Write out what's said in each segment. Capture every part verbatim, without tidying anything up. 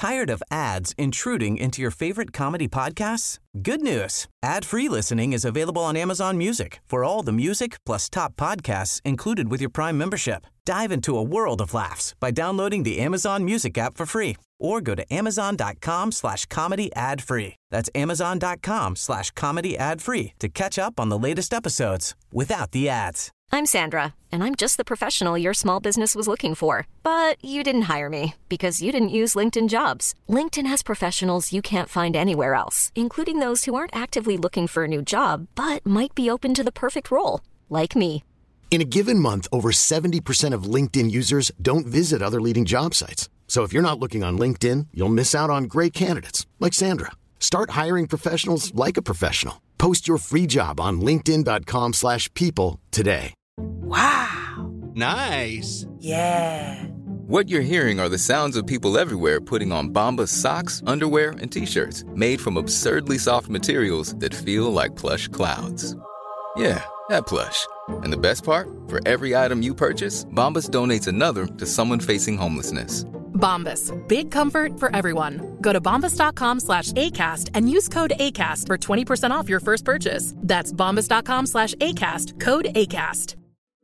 Tired of ads intruding into your favorite comedy podcasts? Good news. Ad-free listening is available on Amazon Music for all the music plus top podcasts included with your Prime membership. Dive into a world of laughs by downloading the Amazon Music app for free or go to amazon.com slash comedy ad free. That's amazon.com slash comedy ad free to catch up on the latest episodes without the ads. I'm Sandra, and I'm just the professional your small business was looking for. But you didn't hire me because you didn't use LinkedIn Jobs. LinkedIn has professionals you can't find anywhere else, including those who aren't actively looking for a new job, but might be open to the perfect role, like me. In a given month, over seventy percent of LinkedIn users don't visit other leading job sites. So if you're not looking on LinkedIn, you'll miss out on great candidates like Sandra. Start hiring professionals like a professional. Post your free job on linkedin.com slash people today. Wow. Nice. Yeah. What you're hearing are the sounds of people everywhere putting on Bombas socks, underwear, and T-shirts made from absurdly soft materials that feel like plush clouds. Yeah, that plush. And the best part? For every item you purchase, Bombas donates another to someone facing homelessness. Bombas. Big comfort for everyone. Go to bombas.com slash ACAST and use code ACAST for twenty percent off your first purchase. That's bombas.com slash ACAST. Code ACAST.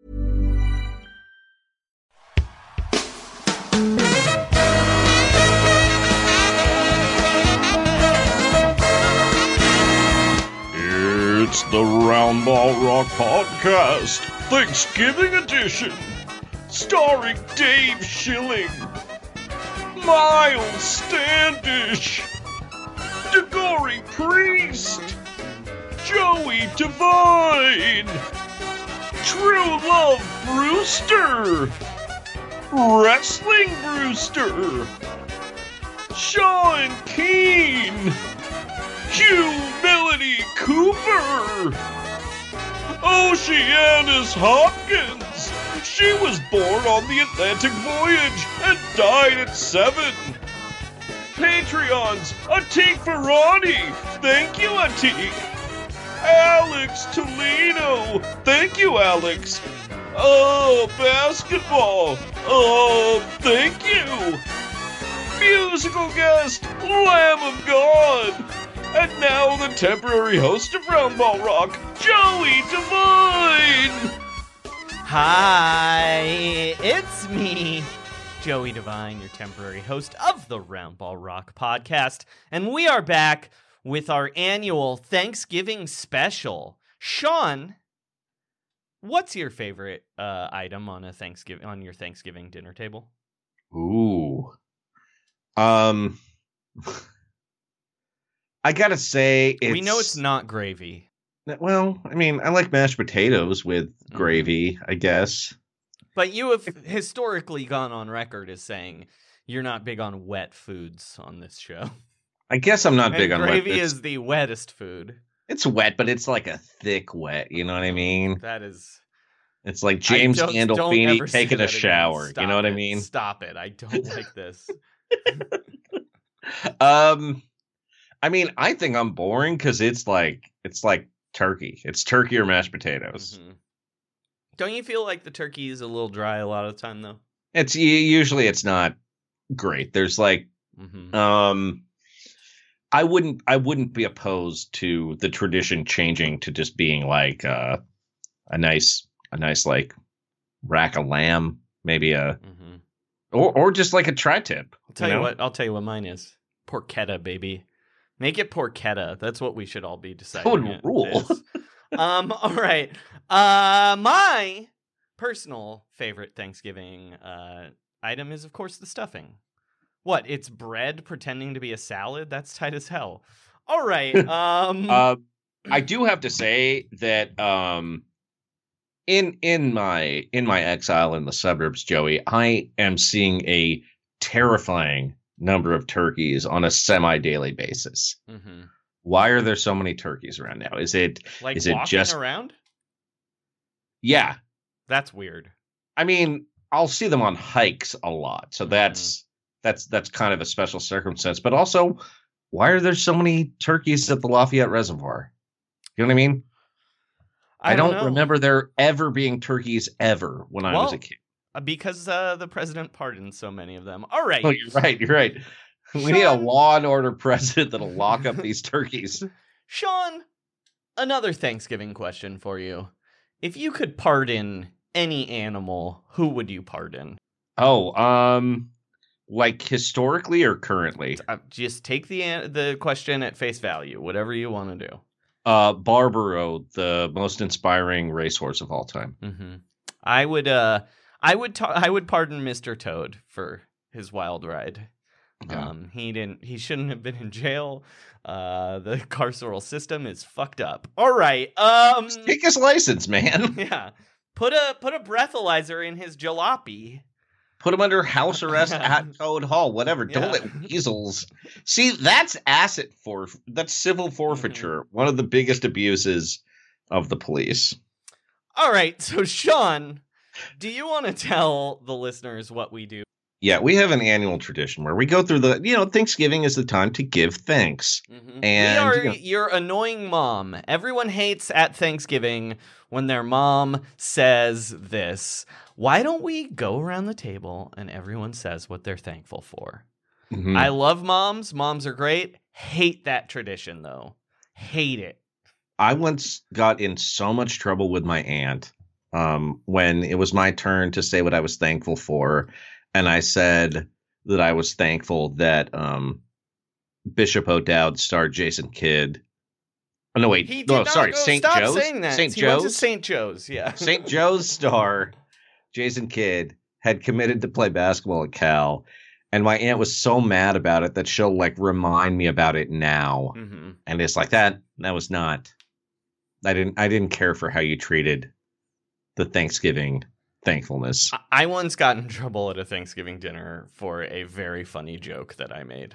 It's the Roundball Rock Podcast, Thanksgiving edition, starring Dave Schilling, Miles Standish, DeGory Priest, Joey Devine, True Love Brewster, Wrestling Brewster, Sean Keane, Humility Cooper, Oceanus Hopkins. She was born on the Atlantic Voyage and died at seven. Patreons, Atik Ferrani. Thank you, Atik. Alex Toledo. Thank you, Alex. Oh, basketball. Oh, thank you. Musical guest, Lamb of God. And now the temporary host of Roundball Rock, Joey Devine! Hi, it's me, Joey Devine, your temporary host of the Roundball Rock podcast. And we are back with our annual Thanksgiving special. Sean, what's your favorite uh, item on a Thanksgiving on your Thanksgiving dinner table? Ooh. Um... I gotta say, it's... We know it's not gravy. Well, I mean, I like mashed potatoes with gravy, mm. I guess. But you have historically gone on record as saying you're not big on wet foods on this show. I guess I'm not and big on wet. Gravy is the wettest food. It's wet, but it's like a thick wet. You know what I mean? That is... It's like James Gandolfini taking a shower. You know what it. I mean? Stop it. I don't like this. um... I mean, I think I'm boring because it's like it's like turkey. It's turkey or mashed potatoes. Mm-hmm. Don't you feel like the turkey is a little dry a lot of the time, though? It's usually it's not great. There's like, mm-hmm. um, I wouldn't I wouldn't be opposed to the tradition changing to just being like uh, a nice a nice like rack of lamb, maybe a mm-hmm. or or just like a tri-tip. I'll tell you, you know? what. I'll tell you what mine is. Porchetta, baby. Make it porchetta. That's what we should all be deciding. That would rule. um, all right. Uh, my personal favorite Thanksgiving uh, item is, of course, the stuffing. What? It's bread pretending to be a salad? That's tight as hell. All right. Um, uh, I do have to say that um, in in my in my exile in the suburbs, Joey, I am seeing a terrifying number of turkeys on a semi-daily basis. Mm-hmm. Why are there so many turkeys around now? Is it like is it just around? Yeah, that's weird. I mean, I'll see them on hikes a lot, so that's mm. that's that's kind of a special circumstance. But also, why are there so many turkeys at the Lafayette Reservoir? You know what I mean? I, I don't, don't remember there ever being turkeys ever when I well, was a kid. Because uh, the president pardoned so many of them. All right. Oh, you're right. You're right. We Sean, need a law and order president that'll lock up these turkeys. Sean, another Thanksgiving question for you. If you could pardon any animal, who would you pardon? Oh, um, like historically or currently? Uh, just take the the question at face value, whatever you want to do. Uh, Barbaro, the most inspiring racehorse of all time. Mm-hmm. I would, uh, I would, ta- I would pardon Mister Toad for his wild ride. Yeah. Um, he didn't, he shouldn't have been in jail. Uh, the carceral system is fucked up. All right. Um, Just take his license, man. yeah. Put a put a breathalyzer in his jalopy. Put him under house arrest at Toad Hall, whatever. Yeah. Don't let weasels. See, that's asset for that's civil forfeiture. Mm-hmm. One of the biggest abuses of the police. All right, so Sean, do you want to tell the listeners what we do? Yeah, we have an annual tradition where we go through the, you know, Thanksgiving is the time to give thanks. Mm-hmm. And we are you know, your annoying mom. Everyone hates at Thanksgiving when their mom says this. Why don't we go around the table and everyone says what they're thankful for? mm-hmm. I love moms. Moms are great. Hate that tradition, though. Hate it. I once got in so much trouble with my aunt um, when it was my turn to say what I was thankful for. And I said that I was thankful that um, Bishop O'Dowd starred Jason Kidd. Oh, no, wait. He did no, not sorry. go, Saint stop Joe's? saying that. Saint he went to Joe's? Saint Joe's, yeah. Saint Joe's star, Jason Kidd, had committed to play basketball at Cal. And my aunt was so mad about it that she'll, like, remind me about it now. Mm-hmm. And it's like, that that was not... I didn't I didn't care for how you treated the Thanksgiving thankfulness. I once got in trouble at a Thanksgiving dinner for a very funny joke that I made,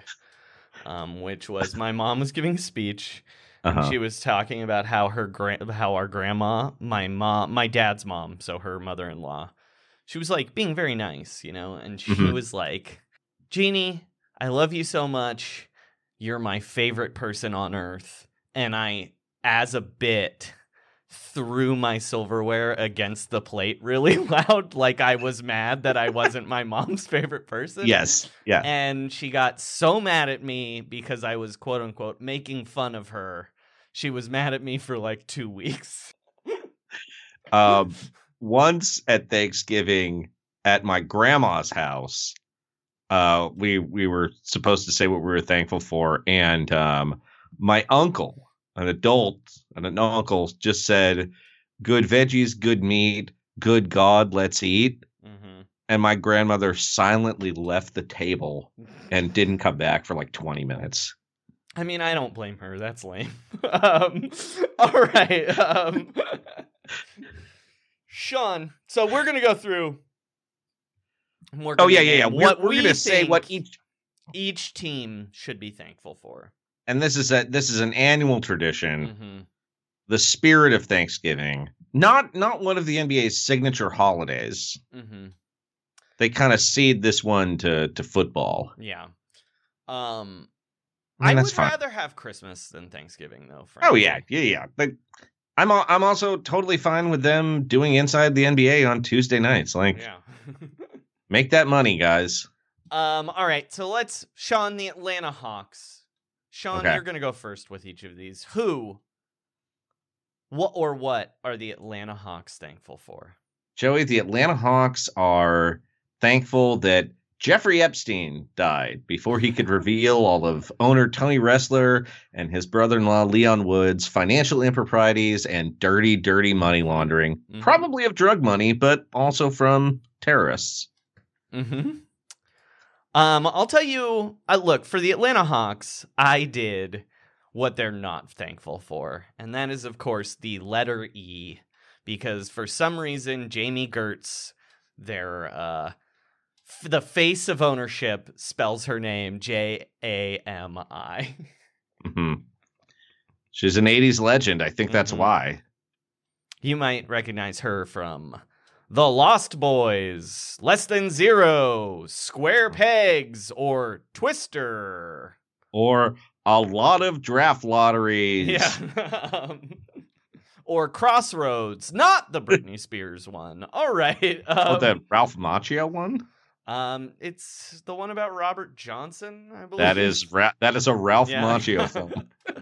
um, which was my mom was giving a speech. And Uh-huh. she was talking about how her gra- how our grandma, my mom, my dad's mom, so her mother-in-law, she was like being very nice, you know, and she Mhm. was like, "Jeannie, I love you so much. You're my favorite person on earth." And I, as a bit, threw my silverware against the plate really loud, like I was mad that I wasn't my mom's favorite person. Yes. Yeah. And she got so mad at me because I was, quote unquote, making fun of her. She was mad at me for like two weeks. Um, once at Thanksgiving at my grandma's house, uh, we we were supposed to say what we were thankful for, and um, my uncle, an adult, and an uncle, just said, "Good veggies, good meat, good God, let's eat." Mm-hmm. And my grandmother silently left the table and didn't come back for like twenty minutes. I mean, I don't blame her. That's lame. um, all right. Um, Sean, so we're going to go through. We're Oh, gonna yeah, yeah, yeah. name We're, What we're we going to say think what each... each team should be thankful for. And this is a this is an annual tradition. Mm-hmm. The spirit of Thanksgiving. Not not one of the N B A's signature holidays. Mm-hmm. They kind of cede this one to, to football. Yeah. Um, I mean, I that's would fine. rather have Christmas than Thanksgiving, though. Oh, frankly. yeah. Yeah, yeah. But I'm al- I'm also totally fine with them doing Inside the N B A on Tuesday nights. Like, Yeah. make that money, guys. um. All right. So let's, Sean, the Atlanta Hawks. Sean, Okay. you're going to go first with each of these. Who, what, or what are the Atlanta Hawks thankful for? Joey, the Atlanta Hawks are thankful that Jeffrey Epstein died before he could reveal all of owner Tony Ressler and his brother-in-law Leon Woods' financial improprieties and dirty, dirty money laundering, Mhm. probably of drug money, but also from terrorists. Mm-hmm. Um, I'll tell you, uh, look, for the Atlanta Hawks, I did what they're not thankful for. And that is, of course, the letter E. Because for some reason, Jamie Gertz, their, uh, f- the face of ownership, spells her name J A M I. hmm She's an eighties legend. I think that's Mhm. why. You might recognize her from The Lost Boys, Less Than Zero, Square Pegs, or Twister. Or a lot of draft lotteries. Yeah. um, or Crossroads, not the Britney Spears one. All right. Um, Oh, the Ralph Macchio one? Um, it's the one about Robert Johnson, I believe. That is Ra- that is a Ralph Yeah. Macchio film.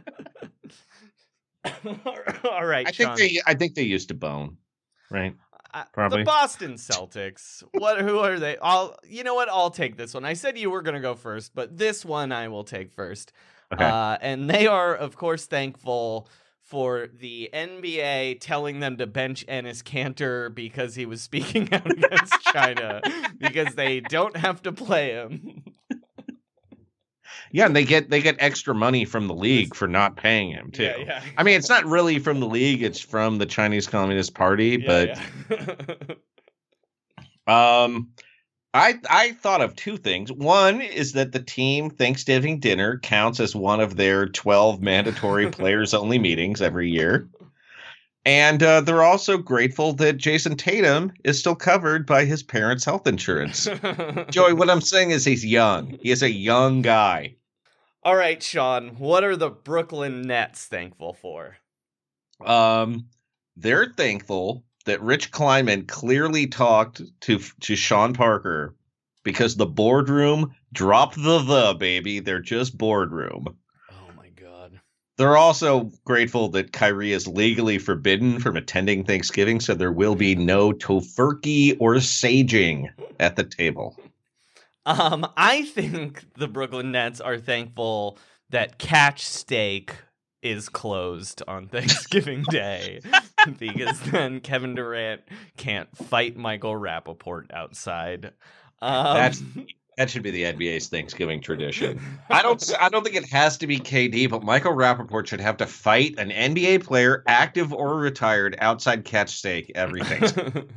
All right, I Sean. think they I think they used to bone, right? Uh, Probably. The Boston Celtics. What? Who are they? I'll. You know what? I'll take this one. I said you were gonna go first, but this one I will take first. Okay. Uh, and they are, of course, thankful for the N B A telling them to bench Enes Kanter because he was speaking out against China because they don't have to play him. Yeah, and they get they get extra money from the league for not paying him too. Yeah, yeah. I mean, it's not really from the league; it's from the Chinese Communist Party. Yeah, but yeah. um, I I thought of two things. One is that the team Thanksgiving dinner counts as one of their twelve mandatory players only meetings every year. And uh, they're also grateful that Jason Tatum is still covered by his parents' health insurance. Joey, what I'm saying is he's young. He is a young guy. All right, Sean, what are the Brooklyn Nets thankful for? Um, they're thankful that Rich Kleiman clearly talked to to Sean Parker because the boardroom dropped the the baby. They're just boardroom. Oh my God. They're also grateful that Kyrie is legally forbidden from attending Thanksgiving, so there will be no tofurkey or saging at the table. Um, I think the Brooklyn Nets are thankful that Catch Steak is closed on Thanksgiving Day because then Kevin Durant can't fight Michael Rappaport outside. Um, That's that should be the N B A's Thanksgiving tradition. I don't I don't think it has to be K D, but Michael Rappaport should have to fight an N B A player, active or retired, outside Catch Steak every Thanksgiving.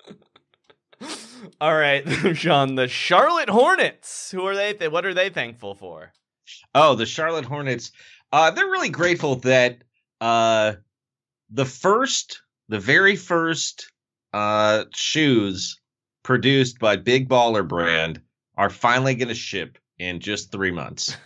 All right, Sean, the Charlotte Hornets. Who are they? Th- what are they thankful for? Oh, the Charlotte Hornets. Uh, they're really grateful that uh, the first, the very first uh, shoes produced by Big Baller Brand are finally going to ship in just three months.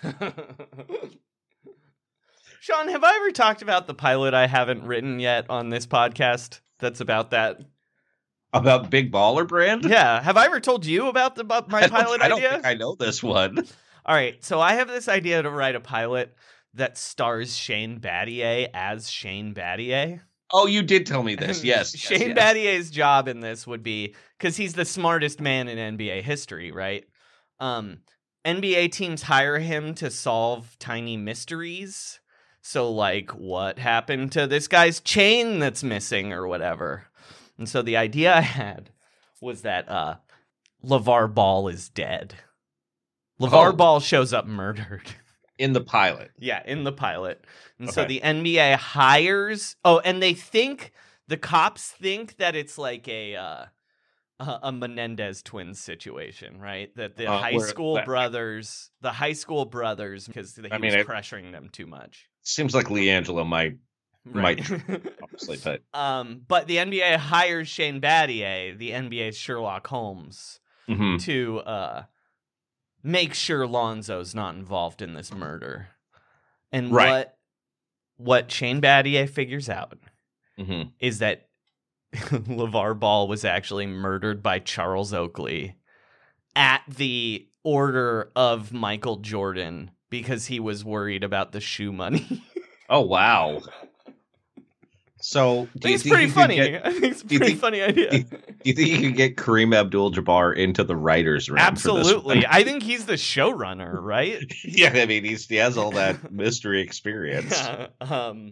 Sean, have I ever talked about the pilot I haven't written yet on this podcast that's about that? About Big Baller Brand? Yeah. Have I ever told you about the about my I don't- pilot I don't idea? think I know this one. All right. So I have this idea to write a pilot that stars Shane Battier as Shane Battier. Oh, you did tell me this. Yes. yes, Shane yes. Battier's job in this would be, because he's the smartest man in N B A history, right? Um, N B A teams hire him to solve tiny mysteries. So, like, what happened to this guy's chain that's missing or whatever? And so the idea I had was that uh, LeVar Ball is dead. LeVar Oh. Ball shows up murdered. In the pilot. Yeah, in the pilot. And so Okay. the N B A hires... Oh, and they think... The cops think that it's like a uh, a a Menendez twins situation, right? That the Uh, high where- school that- brothers... The high school brothers, because he I mean, was it- pressuring them too much. Seems like LiAngelo might, Right. obviously, but um, but the N B A hires Shane Battier, the N B A's Sherlock Holmes, mhm. to uh, make sure Lonzo's not involved in this murder. And Right. what what Shane Battier figures out Mhm. is that LeVar Ball was actually murdered by Charles Oakley at the order of Michael Jordan because he was worried about the shoe money. Oh, wow. So, I do you think it's think pretty you could funny. get- I think it's a do you pretty think- funny idea. do you, do you think you could get Kareem Abdul-Jabbar into the writers' room? for this Absolutely. one? I think he's the showrunner, right? Yeah, I mean, he's, he has all that mystery experience. Yeah, um,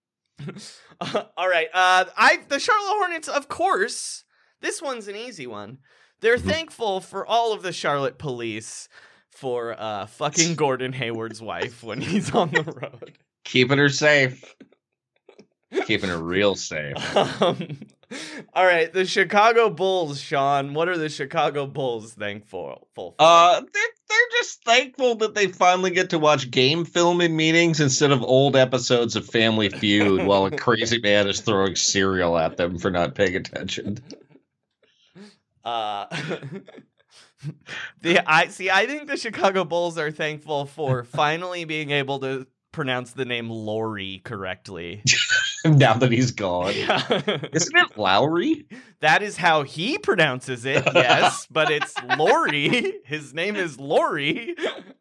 all right. Uh, I the Charlotte Hornets, of course. This one's an easy one. They're Mhm. thankful for all of the Charlotte police for uh, fucking Gordon Hayward's wife when he's on the road. Keeping her safe. Keeping her real safe. Um, all right, the Chicago Bulls, Sean. What are the Chicago Bulls thankful for? Uh, they're, they're just thankful that they finally get to watch game film in meetings instead of old episodes of Family Feud while a crazy man is throwing cereal at them for not paying attention. Uh, the I see. I think the Chicago Bulls are thankful for finally being able to pronounce the name Lori correctly. now that he's gone. Yeah. Isn't it Lowry? That is how he pronounces it, yes, but it's Laurie. His name is Laurie.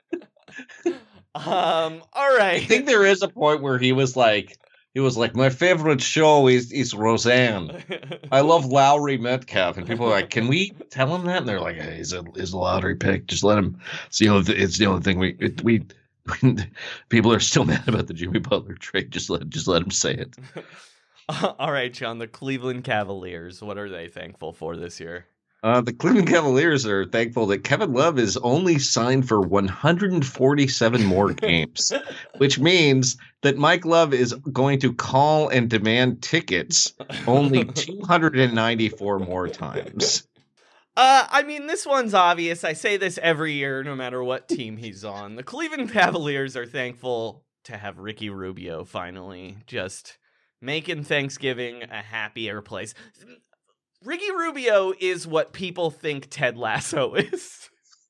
Um, all right. I think there is a point where he was like, he was like, my favorite show is, is Roseanne. I love Lowry Metcalf. And people are like, can we tell him that? And they're like, hey, he's a, he's a lottery pick. Just let him. It's the only, it's the only thing we, it, we, people are still mad about the Jimmy Butler trade. Just let, just let him say it. Uh, all right, John, the Cleveland Cavaliers, what are they thankful for this year? Uh, the Cleveland Cavaliers are thankful that Kevin Love is only signed for one hundred forty-seven more games, which means that Mike Love is going to call and demand tickets only two hundred ninety-four more times. Uh, I mean, this one's obvious. I say this every year, no matter what team he's on. The Cleveland Cavaliers are thankful to have Ricky Rubio finally just making Thanksgiving a happier place. Ricky Rubio is what people think Ted Lasso is.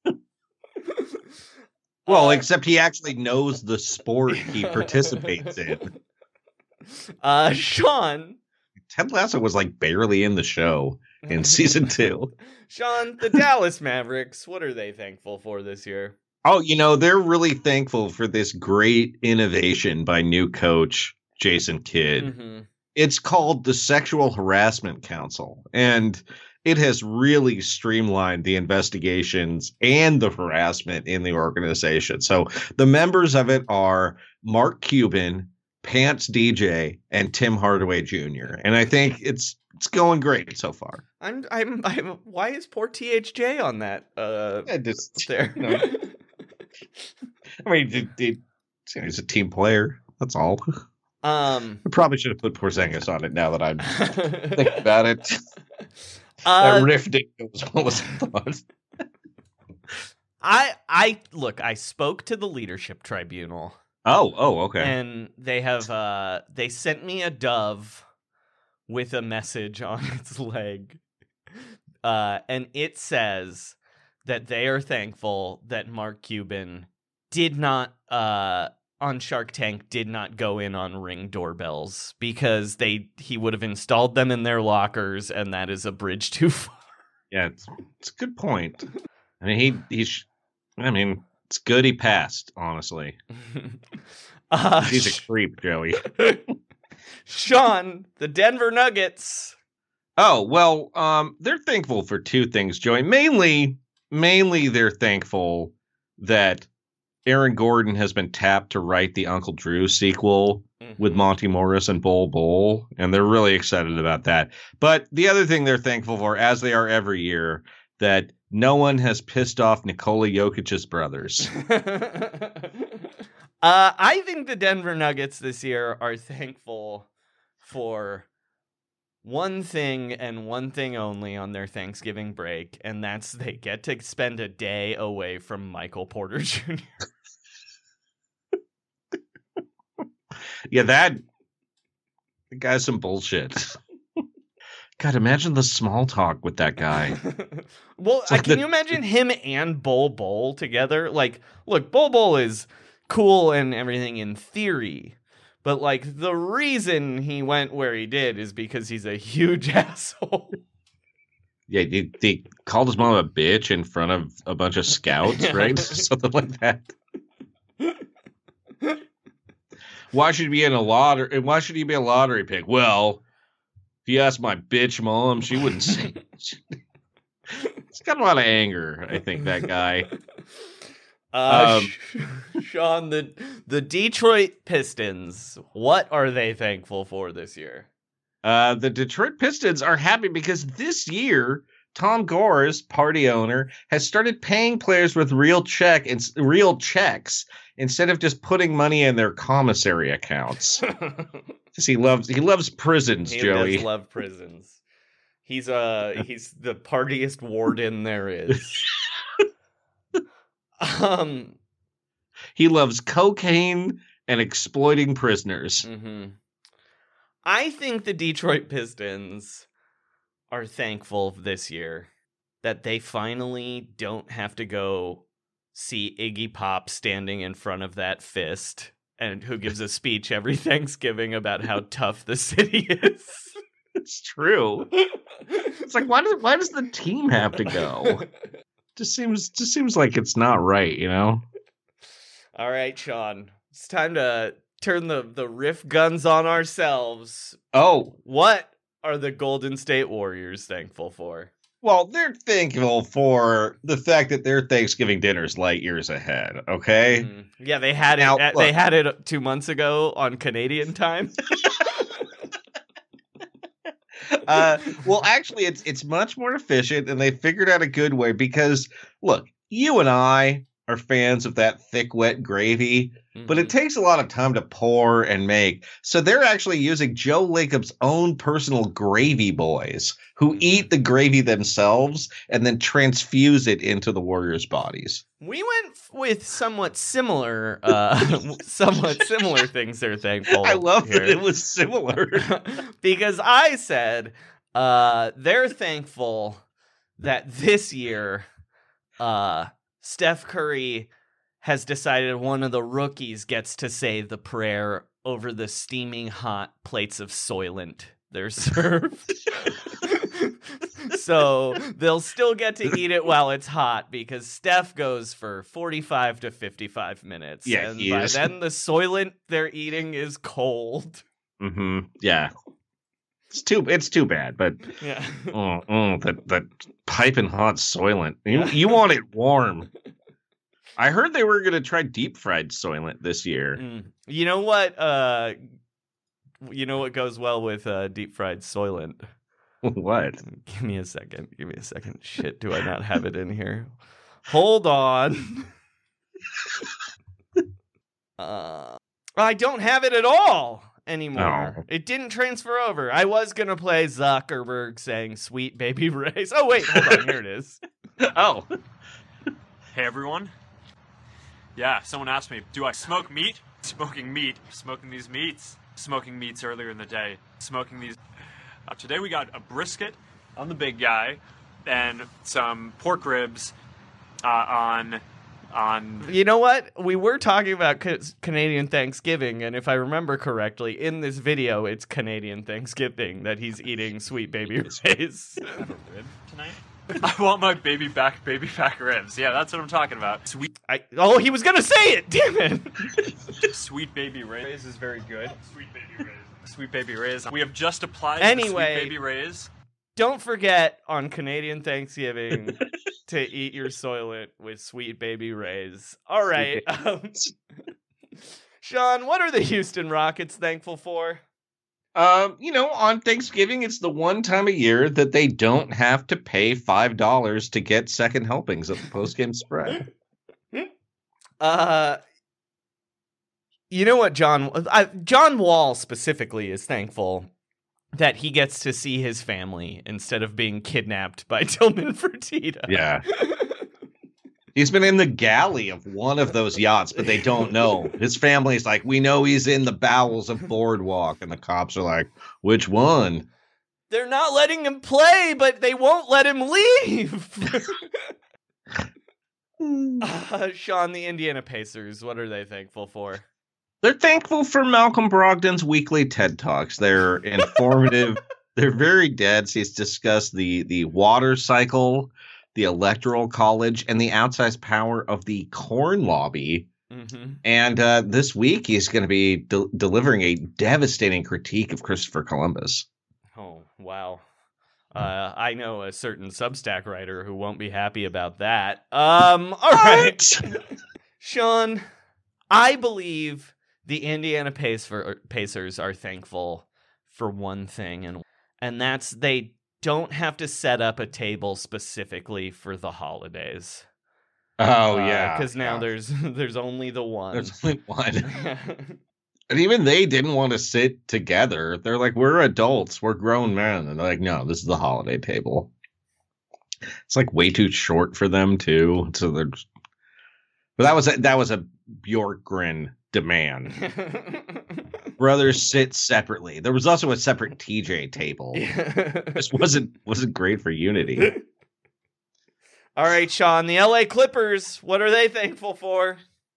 Well, uh, except he actually knows the sport he participates in. Uh, Sean. Ted Lasso was like barely in the show in season two. Sean, the Dallas Mavericks, what are they thankful for this year? Oh, you know, they're really thankful for this great innovation by new coach Jason Kidd. Mm-hmm. It's called the Sexual Harassment Council, and it has really streamlined the investigations and the harassment in the organization. So the members of it are Mark Cuban, Pants D J, and Tim Hardaway Junior And I think it's it's going great so far. I'm I'm I'm why is poor T H J on that uh I just there? You know, I mean, it, it, he's a team player. That's all. Um, I probably should have put Porzingis on it now that I'm thinking about it. Uh, that riff didn't go as well as I thought. I I look. I spoke to the leadership tribunal. Oh, oh, okay. And they have uh they sent me a dove with a message on its leg, uh, and it says that they are thankful that Mark Cuban did not uh. on Shark Tank did not go in on Ring doorbells because they he would have installed them in their lockers, and that is a bridge too far. Yeah, it's, it's a good point. I mean, he he's. I mean, it's good he passed. Honestly, uh, he's a creep, Joey. Sean, the Denver Nuggets. Oh well, um, they're thankful for two things, Joey. Mainly, mainly they're thankful that Aaron Gordon has been tapped to write the Uncle Drew sequel mm-hmm. with Monty Morris and Bol Bol, and they're really excited about that. But the other thing they're thankful for, as they are every year, that no one has pissed off Nikola Jokic's brothers. uh, I think the Denver Nuggets this year are thankful for one thing and one thing only on their Thanksgiving break, and that's they get to spend a day away from Michael Porter Junior Yeah, that the guy's some bullshit. God, imagine the small talk with that guy. Well, like can the... you imagine him and Bol Bol together? Like, look, Bol Bol is cool and everything in theory, but like the reason he went where he did is because he's a huge asshole. Yeah, he, he called his mom a bitch in front of a bunch of scouts, right? Something like that. Why should he be in a lottery? Why should he be a lottery pick? Well, if you ask my bitch mom, she wouldn't say. He's got a lot of anger, I think, that guy. Uh, um, Sean, the the Detroit Pistons, what are they thankful for this year? Uh, the Detroit Pistons are happy because this year, Tom Gores, party owner, has started paying players with real check and real checks instead of just putting money in their commissary accounts. Because he loves he loves prisons, he Joey. He does love prisons. He's uh he's the partiest warden there is. um, he loves cocaine and exploiting prisoners. Mm-hmm. I think the Detroit Pistons are thankful this year that they finally don't have to go see Iggy Pop standing in front of that fist and who gives a speech every Thanksgiving about how tough the city is. It's true. It's like, why does why does the team have to go? Just seems just seems like it's not right, you know? All right, Sean. It's time to turn the, the riff guns on ourselves. Oh. What are the Golden State Warriors thankful for? Well, they're thankful for the fact that their Thanksgiving dinner's light years ahead, okay? Mm. Yeah, they had it now, at, they had it two months ago on Canadian time. uh, well, actually, it's it's much more efficient, and they figured out a good way because, look, you and I are fans of that thick, wet gravy, mm-hmm. but it takes a lot of time to pour and make. So they're actually using Joe Lacob's own personal gravy boys who eat the gravy themselves and then transfuse it into the Warriors' bodies. We went with somewhat similar, uh, somewhat similar things they're thankful. I love here. that it was similar. Because I said uh, they're thankful that this year uh, Steph Curry has decided one of the rookies gets to say the prayer over the steaming hot plates of Soylent they're served. So they'll still get to eat it while it's hot because Steph goes for forty-five to fifty-five minutes. Yeah, and he by is. then the Soylent they're eating is cold. Mm-hmm. Yeah. It's too it's too bad, but yeah. oh, oh, that that piping hot Soylent. You you want it warm. I heard they were going to try deep fried Soylent this year. Mm. You know what? Uh, you know what goes well with uh, deep fried Soylent? What? Give me a second. Give me a second. Shit, do I not have it in here? Hold on. uh, I don't have it at all anymore. Oh. It didn't transfer over. I was going to play Zuckerberg saying Sweet Baby Ray's. Oh, wait. Hold on. Here it is. Oh. Hey, everyone. Yeah, someone asked me, do I smoke meat? Smoking meat. Smoking these meats. Smoking meats earlier in the day. Smoking these... Uh, today we got a brisket on the big guy and some pork ribs uh, on... on. You know what? We were talking about ca- Canadian Thanksgiving, and if I remember correctly, in this video, it's Canadian Thanksgiving that he's eating Sweet Baby Ray's. Have a rib tonight? I want my baby back, baby back ribs. Yeah, that's what I'm talking about. Sweet. I, oh, he was gonna say it. Damn it. Sweet Baby Ray's is very good. Sweet Baby Ray's. Sweet Baby Ray's. We have just applied anyway, the Sweet Baby Ray's. Don't forget on Canadian Thanksgiving to eat your Soylent with Sweet Baby Ray's. All right. Um, Sean, what are the Houston Rockets thankful for? Um, you know, on Thanksgiving, it's the one time a year that they don't have to pay five dollars to get second helpings at the postgame spread. Uh, you know what, John? I, John Wall specifically is thankful that he gets to see his family instead of being kidnapped by Tillman Fertitta. Yeah. He's been in the galley of one of those yachts, but they don't know. His family's like, we know he's in the bowels of Boardwalk. And the cops are like, which one? They're not letting him play, but they won't let him leave. uh, Sean, the Indiana Pacers, what are they thankful for? They're thankful for Malcolm Brogdon's weekly TED Talks. They're informative. They're very dense. He's discussed the, the water cycle, the Electoral College, and the outsized power of the corn lobby. Mm-hmm. And uh, this week, he's going to be de- delivering a devastating critique of Christopher Columbus. Oh, wow. Uh, I know a certain Substack writer who won't be happy about that. Um, all right. Sean, I believe the Indiana Pacers are thankful for one thing, and and that's they don't have to set up a table specifically for the holidays. Oh, uh, yeah. Because now yeah. there's there's only the one. There's only one. And even they didn't want to sit together. They're like, we're adults. We're grown men. And they're like, no, this is the holiday table. It's like way too short for them, too. So they're just... But that was a, that was a Bjorkgren demand. Brothers sit separately. There was also a separate T J table. This wasn't wasn't great for unity. All right, Sean, the L A Clippers, what are they thankful for?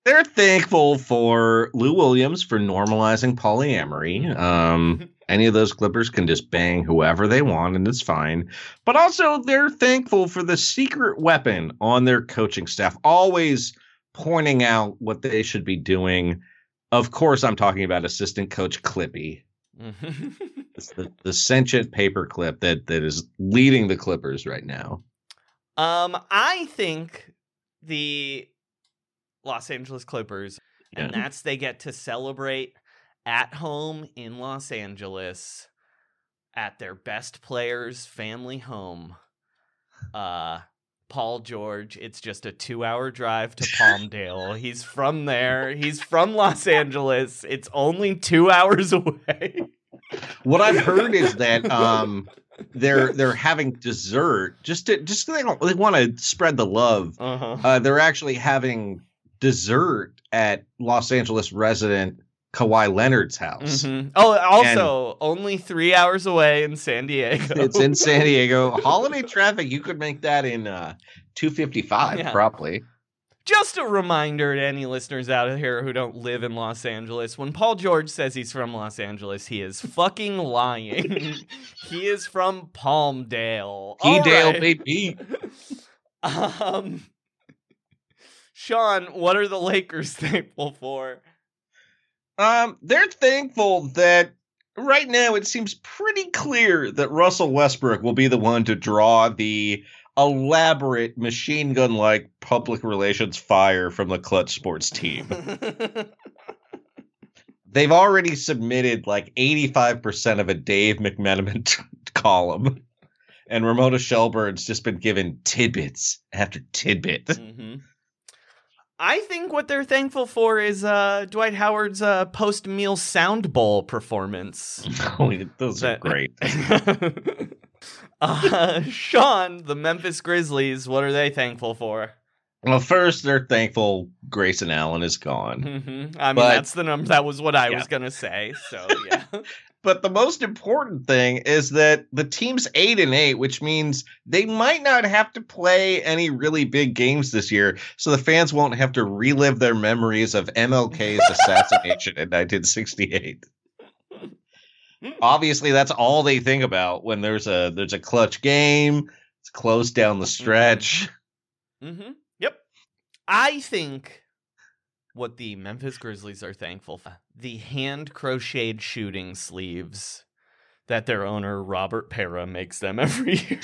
They're thankful for Lou Williams for normalizing polyamory. Um, any of those Clippers can just bang whoever they want, and it's fine. But also, they're thankful for the secret weapon on their coaching staff, always pointing out what they should be doing. Of course, I'm talking about assistant coach Clippy. It's the, the sentient paperclip that, that is leading the Clippers right now. Um, I think the Los Angeles Clippers, and Yeah. that's they get to celebrate at home in Los Angeles at their best player's family home. Uh, Paul George, it's just a two-hour drive to Palmdale. He's from there. He's from Los Angeles. It's only two hours away. What I've heard is that um, they're they're having dessert just to just they don't they want to spread the love. Uh-huh. Uh, they're actually having dessert at Los Angeles resident Kawhi Leonard's house. Mm-hmm. Oh, also and only three hours away in San Diego. It's in San Diego. Holiday traffic, you could make that in uh, two fifty-five, yeah. probably. Just a reminder to any listeners out here who don't live in Los Angeles, when Paul George says he's from Los Angeles, he is fucking lying. He is from Palmdale. P-Dale, right. baby. Um, Sean, what are the Lakers thankful for? Um, they're thankful that right now it seems pretty clear that Russell Westbrook will be the one to draw the elaborate machine gun-like public relations fire from the Clutch Sports team. They've already submitted like eighty-five percent of a Dave McMenamin t- column, and Ramona Shelburne's just been given tidbits after tidbit. Mm-hmm. I think what they're thankful for is uh, Dwight Howard's uh, post-meal sound bowl performance. Oh, those that... are great. uh, Sean, the Memphis Grizzlies, what are they thankful for? Well, first, they're thankful Grayson Allen is gone. Mm-hmm. I mean, but, that's the number. That was what I yeah. was going to say. So, yeah. But the most important thing is that the team's eight and eight, which means they might not have to play any really big games this year. So the fans won't have to relive their memories of M L K's assassination in nineteen sixty-eight. Obviously, that's all they think about when there's a there's a clutch game. It's close down the stretch. Mm-hmm. Yep. I think what the Memphis Grizzlies are thankful for, the hand-crocheted shooting sleeves that their owner, Robert Pera, makes them every year.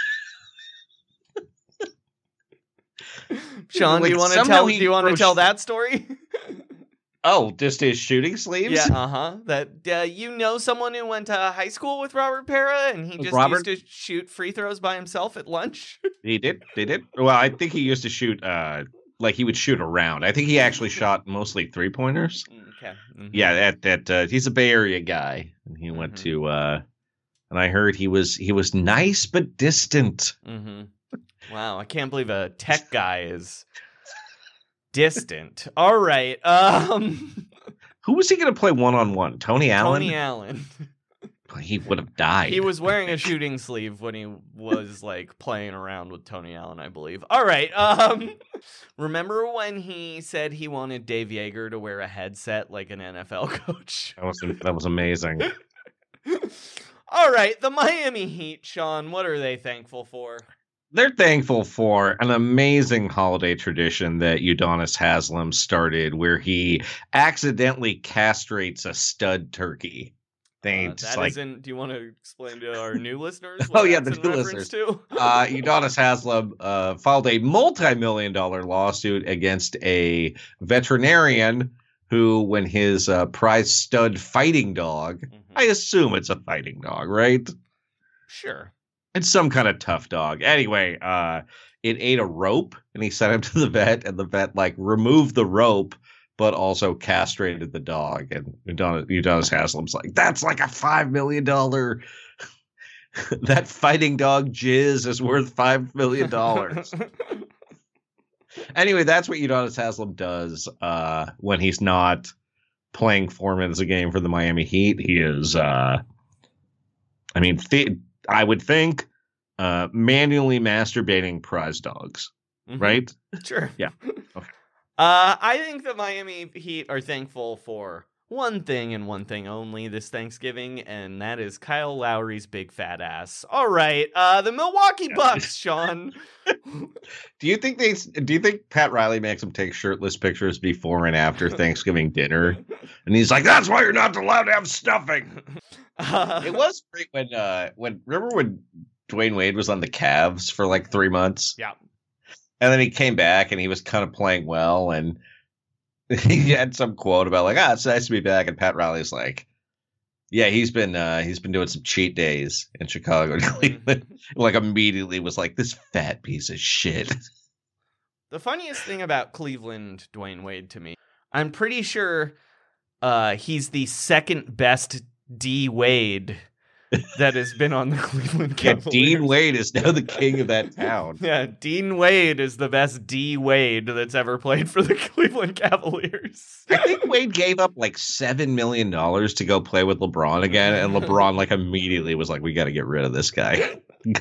Sean, like, do you want to tell? Do you want to croch- tell that story? Oh, just his shooting sleeves? Yeah, uh-huh. That uh, you know someone who went to high school with Robert Pera, and he just Robert? used to shoot free throws by himself at lunch. He did. They did. Well, I think he used to shoot. Uh, like he would shoot around. I think he actually shot mostly three pointers. Okay. Mm-hmm. Yeah, that that uh, he's a Bay Area guy, and he mm-hmm. went to. Uh, and I heard he was he was nice but distant. Mm-hmm. Wow, I can't believe a tech guy is distant. All right. Um, who was he going to play one on one? Tony Allen. Tony Allen. He would have died. He was wearing a shooting sleeve when he was like playing around with Tony Allen, I believe. All right. Um, remember when he said he wanted Dave Yeager to wear a headset like an N F L coach? That was that was amazing. All right, the Miami Heat, Sean. What are they thankful for? They're thankful for an amazing holiday tradition that Udonis Haslem started, where he accidentally castrates a stud turkey. They Uh, just that like, isn't, do you want to explain to our new listeners Oh, what yeah, that's the in new reference listeners. to? uh, Udonis Haslem uh, filed a multi-million dollar lawsuit against a veterinarian who, when his uh, prize stud fighting dog, Mm-hmm. I assume it's a fighting dog, right? Sure. It's some kind of tough dog. Anyway, uh, it ate a rope, and he sent him to the vet, and the vet like removed the rope, but also castrated the dog. And Udonis, Udonis Haslem's like, that's like a five million dollar. That fighting dog jizz is worth five million dollars. Anyway, that's what Udonis Haslem does uh, when he's not playing four minutes a game for the Miami Heat. He is, uh, I mean, th- I would think uh, manually masturbating prize dogs, Mhm. right? Sure. Yeah. Okay. Uh, I think the Miami Heat are thankful for one thing and one thing only this Thanksgiving, and that is Kyle Lowry's big fat ass. All right, uh, the Milwaukee Bucks, Sean. Do you think they? Do you think Pat Riley makes him take shirtless pictures before and after Thanksgiving dinner? And he's like, "That's why you're not allowed to have stuffing." Uh, it was great when, uh, when remember when Dwayne Wade was on the Cavs for like three months. Yeah, and then he came back and he was kind of playing well and. He had some quote about like, ah, it's nice to be back, and Pat Riley's like, yeah, he's been uh, he's been doing some cheat days in Chicago and Cleveland. Like immediately was like, this fat piece of shit. The funniest thing about Cleveland, Dwayne Wade, to me, I'm pretty sure uh, he's the second best D Wade that has been on the Cleveland Cavaliers. Yeah, Dean Wade is now the king of that town. Yeah, Dean Wade is the best D Wade that's ever played for the Cleveland Cavaliers. I think Wade gave up like seven million dollars to go play with LeBron again, and LeBron like immediately was like, we got to get rid of this guy.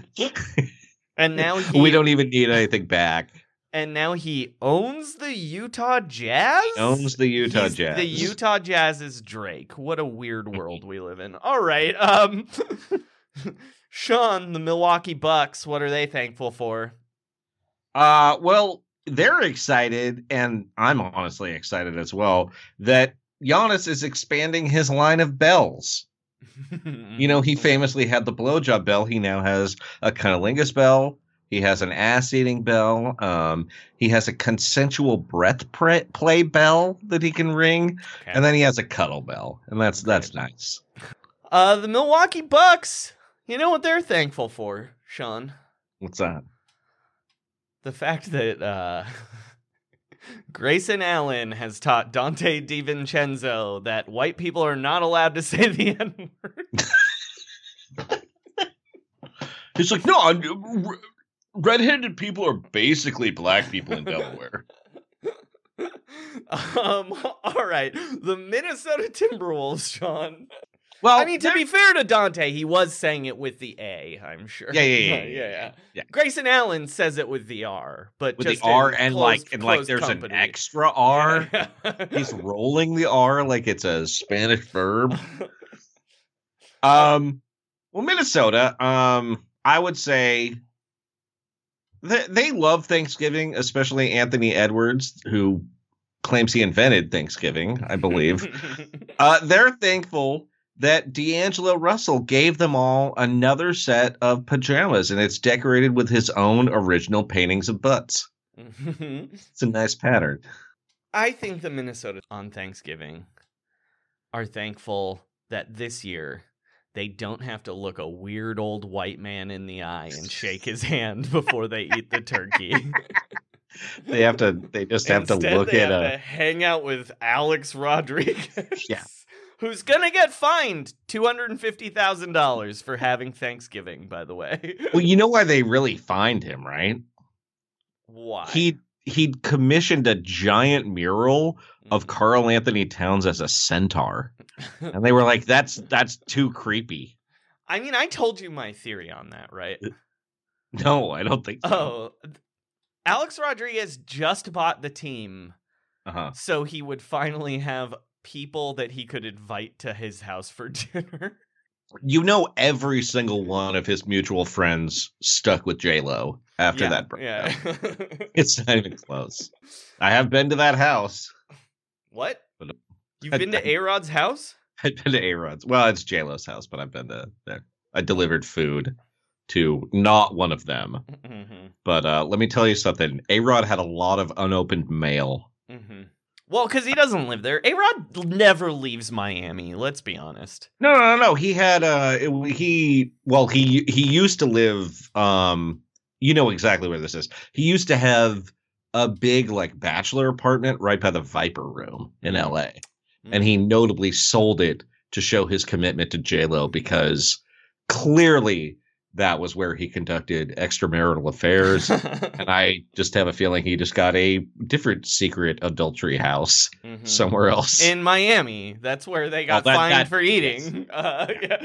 And now he, we don't even need anything back. And now he owns the Utah Jazz? He owns the Utah He's Jazz. The Utah Jazz is Drake. What a weird world we live in. All right. Um, Sean, the Milwaukee Bucks, what are they thankful for? Uh, well, they're excited, and I'm honestly excited as well, that Giannis is expanding his line of bells. You know, he famously had the blowjob bell. He now has a cunnilingus bell. He has an ass-eating bell. Um, he has a consensual breath pre- play bell that he can ring, okay. And then he has a cuddle bell, and that's that's nice. Uh, the Milwaukee Bucks, you know what they're thankful for, Sean? What's that? The fact that uh, Grayson Allen has taught Dante DiVincenzo that white people are not allowed to say the N-word. He's like, no, I'm... Red-headed people are basically black people in Delaware. um, all right. The Minnesota Timberwolves, Sean. Well, I mean, to be fair to Dante, he was saying it with the A, I'm sure. Yeah, yeah, yeah. yeah, yeah, yeah, yeah. Grayson Allen says it with the R, but with just the R and closed, like and like there's company. An extra R. He's rolling the R like it's a Spanish verb. um, well, Minnesota. Um, I would say. They, they love Thanksgiving, especially Anthony Edwards, who claims he invented Thanksgiving, I believe. uh, they're thankful that D'Angelo Russell gave them all another set of pajamas, and it's decorated with his own original paintings of butts. It's a nice pattern. I think the Minnesota on Thanksgiving are thankful that this year they don't have to look a weird old white man in the eye and shake his hand before they eat the turkey. They have to. They just have Instead, to look they at have a. to hang out with Alex Rodriguez. Yeah. Who's gonna get fined two hundred and fifty thousand dollars for having Thanksgiving? By the way. Well, you know why they really fined him, right? Why? He he'd commissioned a giant mural of Karl Anthony Towns as a centaur. And they were like, that's that's too creepy. I mean, I told you my theory on that, right? No, I don't think so. Oh, Alex Rodriguez just bought the team, uh-huh. so he would finally have people that he could invite to his house for dinner. You know, every single one of his mutual friends stuck with J-Lo after yeah, that breakup. Yeah. It's not even close. I have been to that house. What? But, You've been to A-Rod's house? I've been to A-Rod's. Well, it's J-Lo's house, but I've been to there. I delivered food to not one of them. Mm-hmm. But uh, let me tell you something. A-Rod had a lot of unopened mail. Mm-hmm. Well, because he doesn't live there. A-Rod never leaves Miami, let's be honest. No, no, no, no. He had, uh, it, he, well, he, he used to live, um, you know exactly where this is. He used to have a big, like, bachelor apartment right by the Viper Room in L A. Mm-hmm. And he notably sold it to show his commitment to J-Lo because clearly that was where he conducted extramarital affairs. And I just have a feeling he just got a different secret adultery house mm-hmm. somewhere else. In Miami. That's where they got oh, that, fined that, for eating. Yes. Uh, yeah.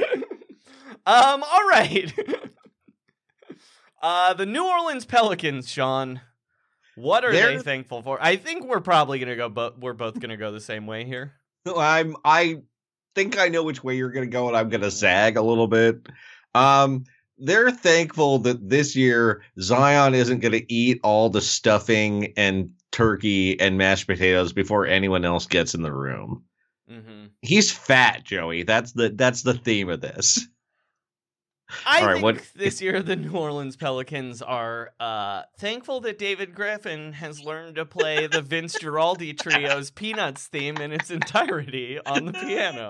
um, all right. uh, the New Orleans Pelicans, Sean. What are They're... they thankful for? I think we're probably gonna go. But we're both gonna go the same way here. I'm. I think I know which way you're gonna go, and I'm gonna zag a little bit. Um, they're thankful that this year Zion isn't gonna eat all the stuffing and turkey and mashed potatoes before anyone else gets in the room. Mm-hmm. He's fat, Joey. That's the that's the theme of this. I All right, think what... this year the New Orleans Pelicans are uh, thankful that David Griffin has learned to play the Vince Guaraldi Trio's Peanuts theme in its entirety on the piano.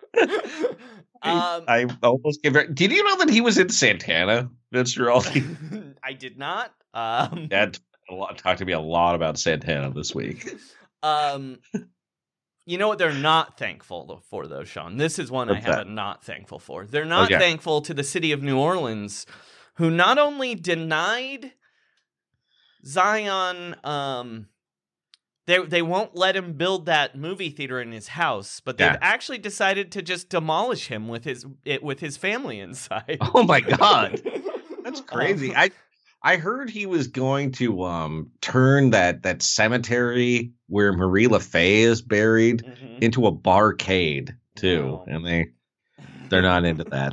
um, I almost gave it. Did you know that he was in Santana, Vince Guaraldi? I did not. Um, Dad a lot, talked to me a lot about Santana this week. Um. You know what they're not thankful for, though, Sean? This is one What's I have that? a not thankful for. They're not okay. thankful to the city of New Orleans, who not only denied Zion, um, they they won't let him build that movie theater in his house, but they've yeah. actually decided to just demolish him with his it, with his family inside. Oh my God, that's crazy! Um, I. I heard he was going to um, turn that that cemetery where Marie LaFay is buried mm-hmm. into a barcade too, wow. and they they're not into that.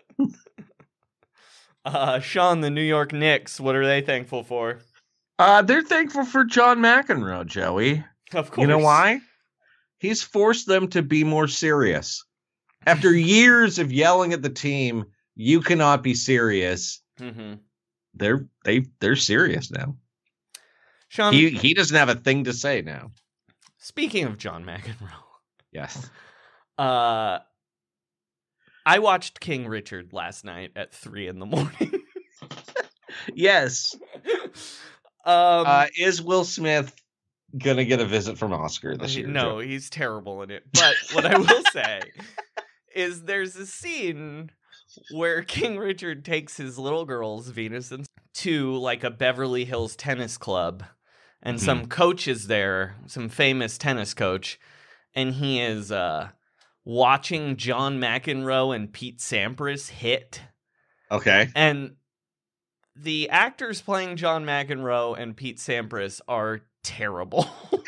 uh, Sean, the New York Knicks, what are they thankful for? Uh, they're thankful for John McEnroe, Joey. Of course. You know why? He's forced them to be more serious. After years of yelling at the team, you cannot be serious. Mm-hmm. They're they they're serious now. Sean, he he doesn't have a thing to say now. Speaking of John McEnroe, yes. Uh, I watched King Richard last night at three in the morning. Yes. Um, uh, is Will Smith gonna get a visit from Oscar this year? No, Joe? He's terrible in it. But what I will say is, there's a scene where King Richard takes his little girls, Venus and to like a Beverly Hills tennis club, and mm-hmm. some coach is there, some famous tennis coach, and he is uh, watching John McEnroe and Pete Sampras hit. Okay. And the actors playing John McEnroe and Pete Sampras are terrible.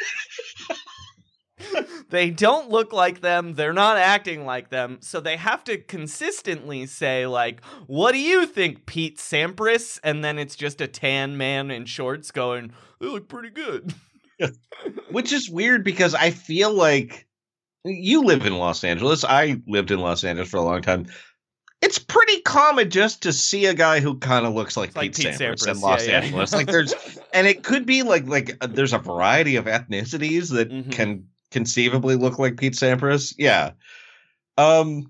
They don't look like them. They're not acting like them. So they have to consistently say, like, what do you think, Pete Sampras? And then it's just a tan man in shorts going, they look pretty good. Which is weird because I feel like you live in Los Angeles. I lived in Los Angeles for a long time. It's pretty common just to see a guy who kind of looks like, like Pete, Pete Sampras, Sampras in Los yeah, Angeles. Yeah. Like there's, and it could be like like uh, there's a variety of ethnicities that mm-hmm. can conceivably look like Pete Sampras. Yeah. Um.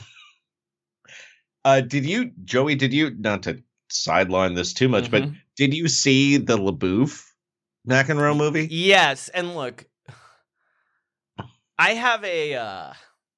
uh. Did you, Joey? Did you, not to sideline this too much, mm-hmm. but did you see the LaBeouf McEnroe movie? Yes. And look, I have a. Uh,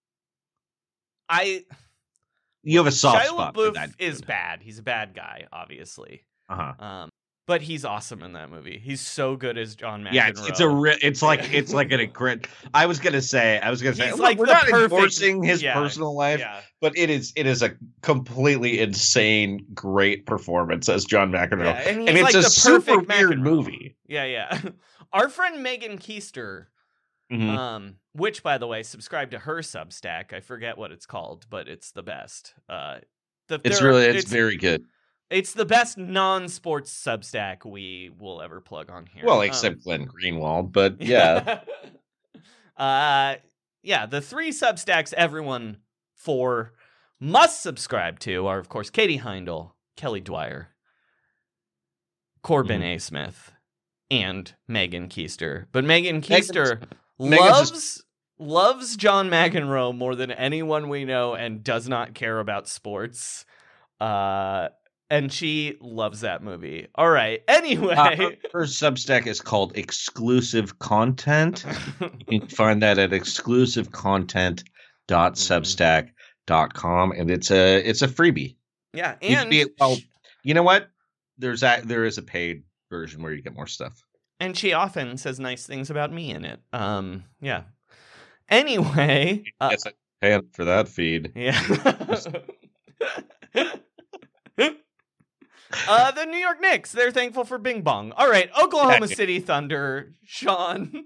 I. You have a soft Shia spot LaBeouf for that. Is bad. He's a bad guy, obviously. Uh huh. Um, but he's awesome in that movie. He's so good as John McEnroe. Yeah, it's, it's a re- it's like it's like an incredible. I was gonna say, I was gonna say, he's look, like we're the not perfect, enforcing his yeah, personal life, yeah. but it is it is a completely insane, great performance as John McEnroe, yeah, and, and it's like a the super weird McEnroe. movie. Yeah, yeah. Our friend Megan Keister. Mm-hmm. Um, which, by the way, subscribe to her Substack. I forget what it's called, but it's the best. Uh, the, it's really, it's, it's very good. It's the best non-sports Substack we will ever plug on here. Well, except um, Glenn Greenwald, but yeah. uh, yeah, the three Substacks everyone for must subscribe to are, of course, Katie Heindel, Kelly Dwyer, Corbin mm. A. Smith, and Megan Keister. But Megan Keister Megan's, loves just... loves John McEnroe more than anyone we know and does not care about sports. Uh, and she loves that movie. All right. Anyway. Uh, her, her Substack is called Exclusive Content. You can find that at exclusive content dot substack dot com, and it's a it's a freebie. Yeah, and be, well, you know what? There's a, there is a paid version where you get more stuff. And she often says nice things about me in it. Um, yeah. Anyway, uh, yes, I pay for that feed. Yeah. Uh, the New York Knicks, they're thankful for Bing Bong. All right, Oklahoma City Thunder, Sean.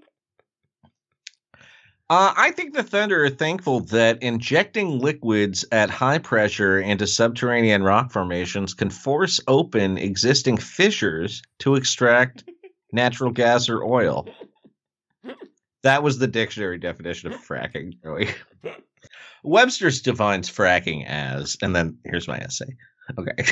Uh, I think the Thunder are thankful that injecting liquids at high pressure into subterranean rock formations can force open existing fissures to extract natural gas or oil. That was the dictionary definition of fracking, Joey. Webster's defines fracking as, and then here's my essay. Okay.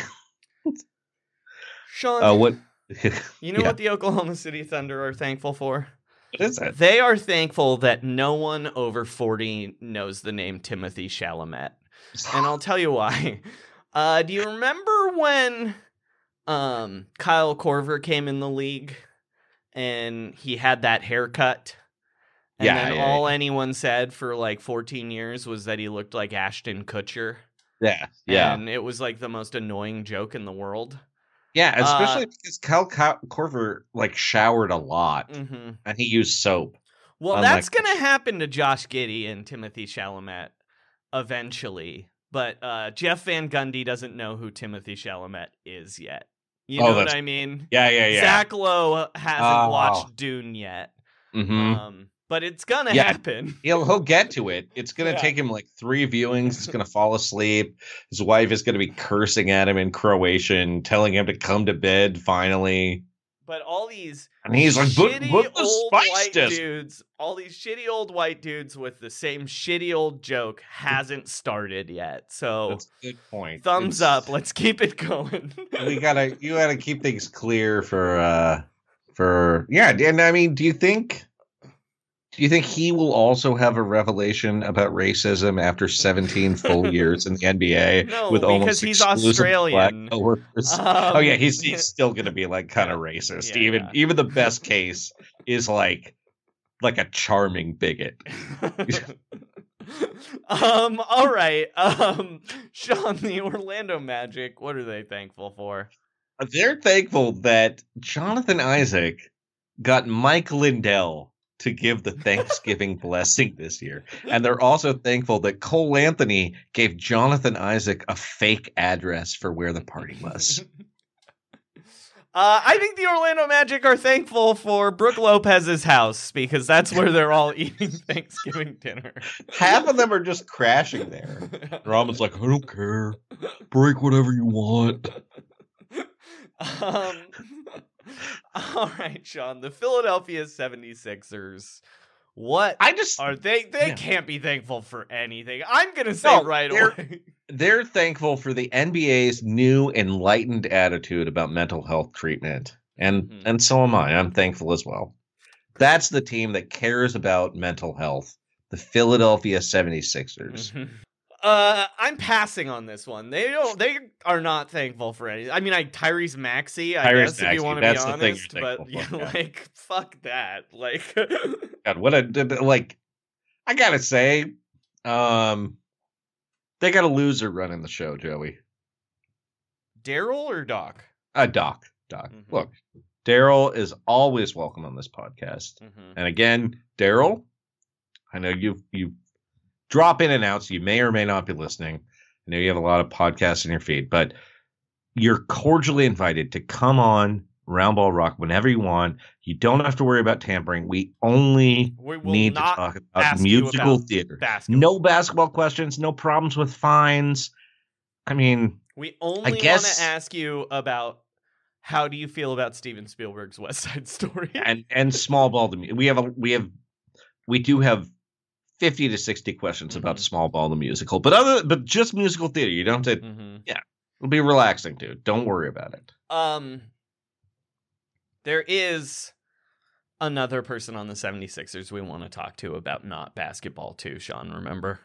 Sean, uh, what? you know yeah. what the Oklahoma City Thunder are thankful for? What is it? They are thankful that no one over forty knows the name Timothy Chalamet. And I'll tell you why. Uh, do you remember when um, Kyle Korver came in the league and he had that haircut? And yeah, then yeah, all yeah. anyone said for like fourteen years was that he looked like Ashton Kutcher. Yeah, yeah. And it was like the most annoying joke in the world. Yeah, especially Uh, because Kyle Korver like showered a lot Mm-hmm. and he used soap. Well, Unlike- that's going to happen to Josh Giddey and Timothy Chalamet eventually. But uh, Jeff Van Gundy doesn't know who Timothy Chalamet is yet. You Oh, know what that's- I mean? Yeah, yeah, yeah. Zach Lowe hasn't Oh. watched Dune yet. Mm-hmm. Um, but it's going to Yeah. happen. He'll he'll get to it. It's gonna Yeah. take him like three viewings. He's gonna fall asleep. His wife is gonna be cursing at him in Croatian, telling him to come to bed finally. But all these And he's like, "But- shitty but the old spice white test." dudes, all these shitty old white dudes with the same shitty old joke hasn't started yet. So That's a good point. thumbs It's- up. Let's keep it going. we gotta you gotta keep things clear for uh for yeah. And I mean, do you think do you think he will also have a revelation about racism after seventeen full years in the N B A No, with because almost he's exclusive black Australian. coworkers? Um, oh yeah, he's he's still gonna be like kind of racist. Yeah, even yeah. even the best case is like like a charming bigot. um. All right. Um. Sean, the Orlando Magic. What are they thankful for? They're thankful that Jonathan Isaac got Mike Lindell to give the Thanksgiving blessing this year. And they're also thankful that Cole Anthony gave Jonathan Isaac a fake address for where the party was. Uh, I think the Orlando Magic are thankful for Brooke Lopez's house because that's where they're all eating Thanksgiving dinner. Half of them are just crashing there. Robin's like, I don't care. Break whatever you want. Um, all right, Sean, the Philadelphia seventy-sixers. What I just are they? They Yeah. can't be thankful for anything. I'm going to say No, right they're- away. They're thankful for the N B A's new enlightened attitude about mental health treatment. And Mhm. and so am I. I'm thankful as well. That's the team that cares about mental health. The Philadelphia seventy-sixers. Uh, I'm passing on this one. They don't. They are not thankful for anything. I mean, I Tyrese Maxey. I Tyrese guess if Maxey, you want to be that's the thing honest, you're but thankful yeah, for, yeah. like fuck that. Like, God, what a like I gotta say, um they got a loser running the show, Joey. Daryl or Doc? Uh Doc. Doc. Mhm. Look, Daryl is always welcome on this podcast. Mm-hmm. And again, Daryl, I know you you drop in and out, so you may or may not be listening. I know you have a lot of podcasts in your feed, but you're cordially invited to come on Roundball Rock whenever you want. You don't have to worry about tampering. We only We will need to not talk about ask you musical about theater. basketball. No basketball questions, no problems with fines. I mean, We only want guess- to ask you about how do you feel about Steven Spielberg's West Side Story? and and small ball the mu- we have a we have we do have fifty to sixty questions about Mhm. Small Ball the musical, but other but just musical theater. You don't have to. Mhm. It'll be relaxing, dude. Don't worry about it. Um, there is another person on the seventy-sixers we want to talk to about not basketball too, Sean, remember?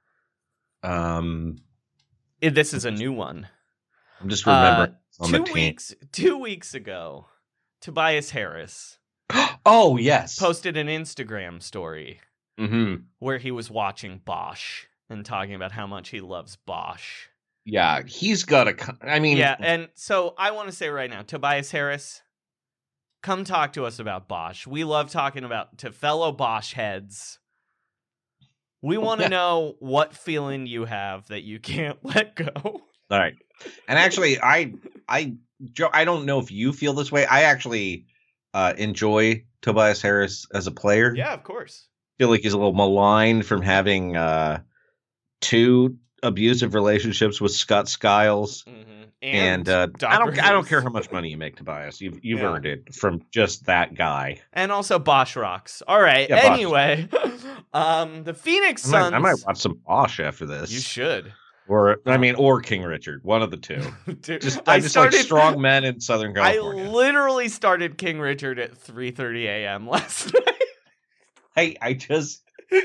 Um, Eh, This is a new one. I'm just remembering Uh, on two the team. weeks two weeks ago, Tobias Harris Oh yes. posted an Instagram story hmm where he was watching Bosch and talking about how much he loves Bosch. Yeah, he's got a. co- I mean, Yeah, and so I want to say right now, Tobias Harris, come talk to us about Bosch. We love talking about to fellow Bosch heads. We want to Yeah. know what feeling you have that you can't let go. All right. And actually, I, I, Joe, I don't know if you feel this way. I actually uh, enjoy Tobias Harris as a player. Yeah, of course. I feel like he's a little maligned from having uh, two abusive relationships with Scott Skiles. Mm-hmm. And, and uh, I don't, I don't care how much money you make, Tobias. You've, you've yeah. earned it from just that guy. And also Bosch rocks. All right. Yeah, anyway, um, the Phoenix Suns. I might, I might watch some Bosch after this. You should. Or I mean, or King Richard, one of the two. Dude, just I, I just started, like strong men in Southern California. I literally started King Richard at three thirty a.m. last night. Hey, I just,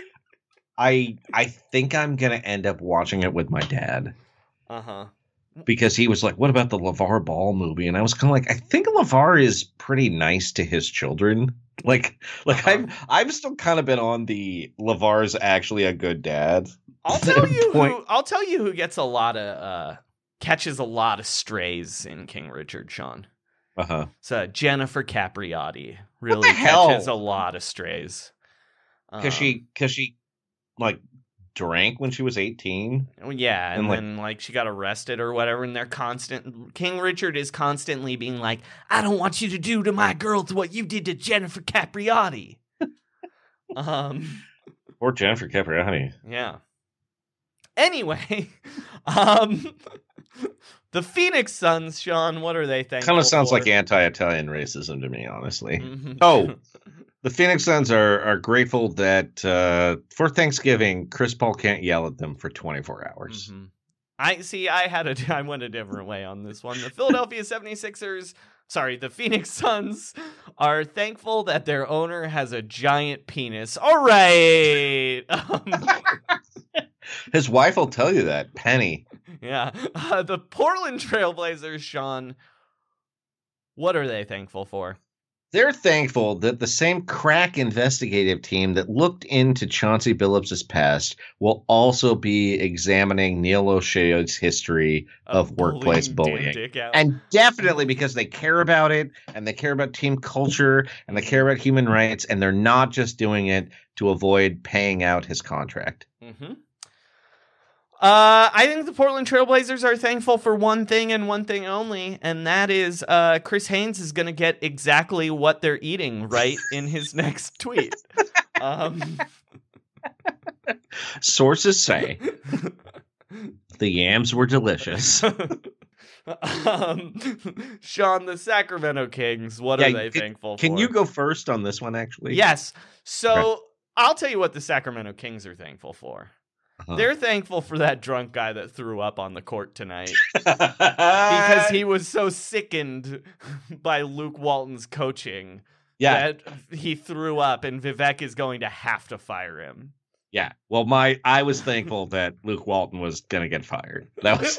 I I think I'm gonna end up watching it with my dad. Uh huh. Because he was like, "What about the LeVar Ball movie?" And I was kind of like, "I think LeVar is pretty nice to his children." Like, like uh-huh. I've I've still kind of been on the LeVar's actually a good dad. I'll tell you who. I'll tell you who gets a lot of uh, catches a lot of strays in King Richard, Sean. Uh huh. So Jennifer Capriati really catches a lot of strays. Because um, she, because she, like, drank when she was eighteen. Yeah, and, and like, then like she got arrested or whatever. And they're constant. King Richard is constantly being like, "I don't want you to do to my girls what you did to Jennifer Capriati." um, or Jennifer Capriati. Yeah. Anyway, um, the Phoenix Suns, Sean, what are they thankful Kind of sounds for? like anti-Italian racism to me, honestly. Mm-hmm. Oh, the Phoenix Suns are, are grateful that uh, for Thanksgiving, Chris Paul can't yell at them for twenty-four hours. Mm-hmm. I see. I had a. I went a different way on this one. The Philadelphia seventy-sixers, sorry, the Phoenix Suns are thankful that their owner has a giant penis. All right. Um, His wife will tell you that, Penny. Yeah. Uh, the Portland Trailblazers, Sean, what are they thankful for? They're thankful that the same crack investigative team that looked into Chauncey Billups' past will also be examining Neil O'Shea's history of, of workplace bullying. And definitely because they care about it, and they care about team culture, and they care about human rights, and they're not just doing it to avoid paying out his contract. Mm-hmm. Uh, I think the Portland Trailblazers are thankful for one thing and one thing only, and that is uh, Chris Haynes is going to get exactly what they're eating right in his next tweet. Um, Sources say the yams were delicious. um, Sean, the Sacramento Kings, what yeah, are they can, thankful can for? Can you go first on this one, actually? Yes. So okay. I'll tell you what the Sacramento Kings are thankful for. Uh-huh. They're thankful for that drunk guy that threw up on the court tonight because he was so sickened by Luke Walton's coaching yeah. that he threw up, and Vivek is going to have to fire him. Yeah. Well, my I was thankful that Luke Walton was going to get fired. That was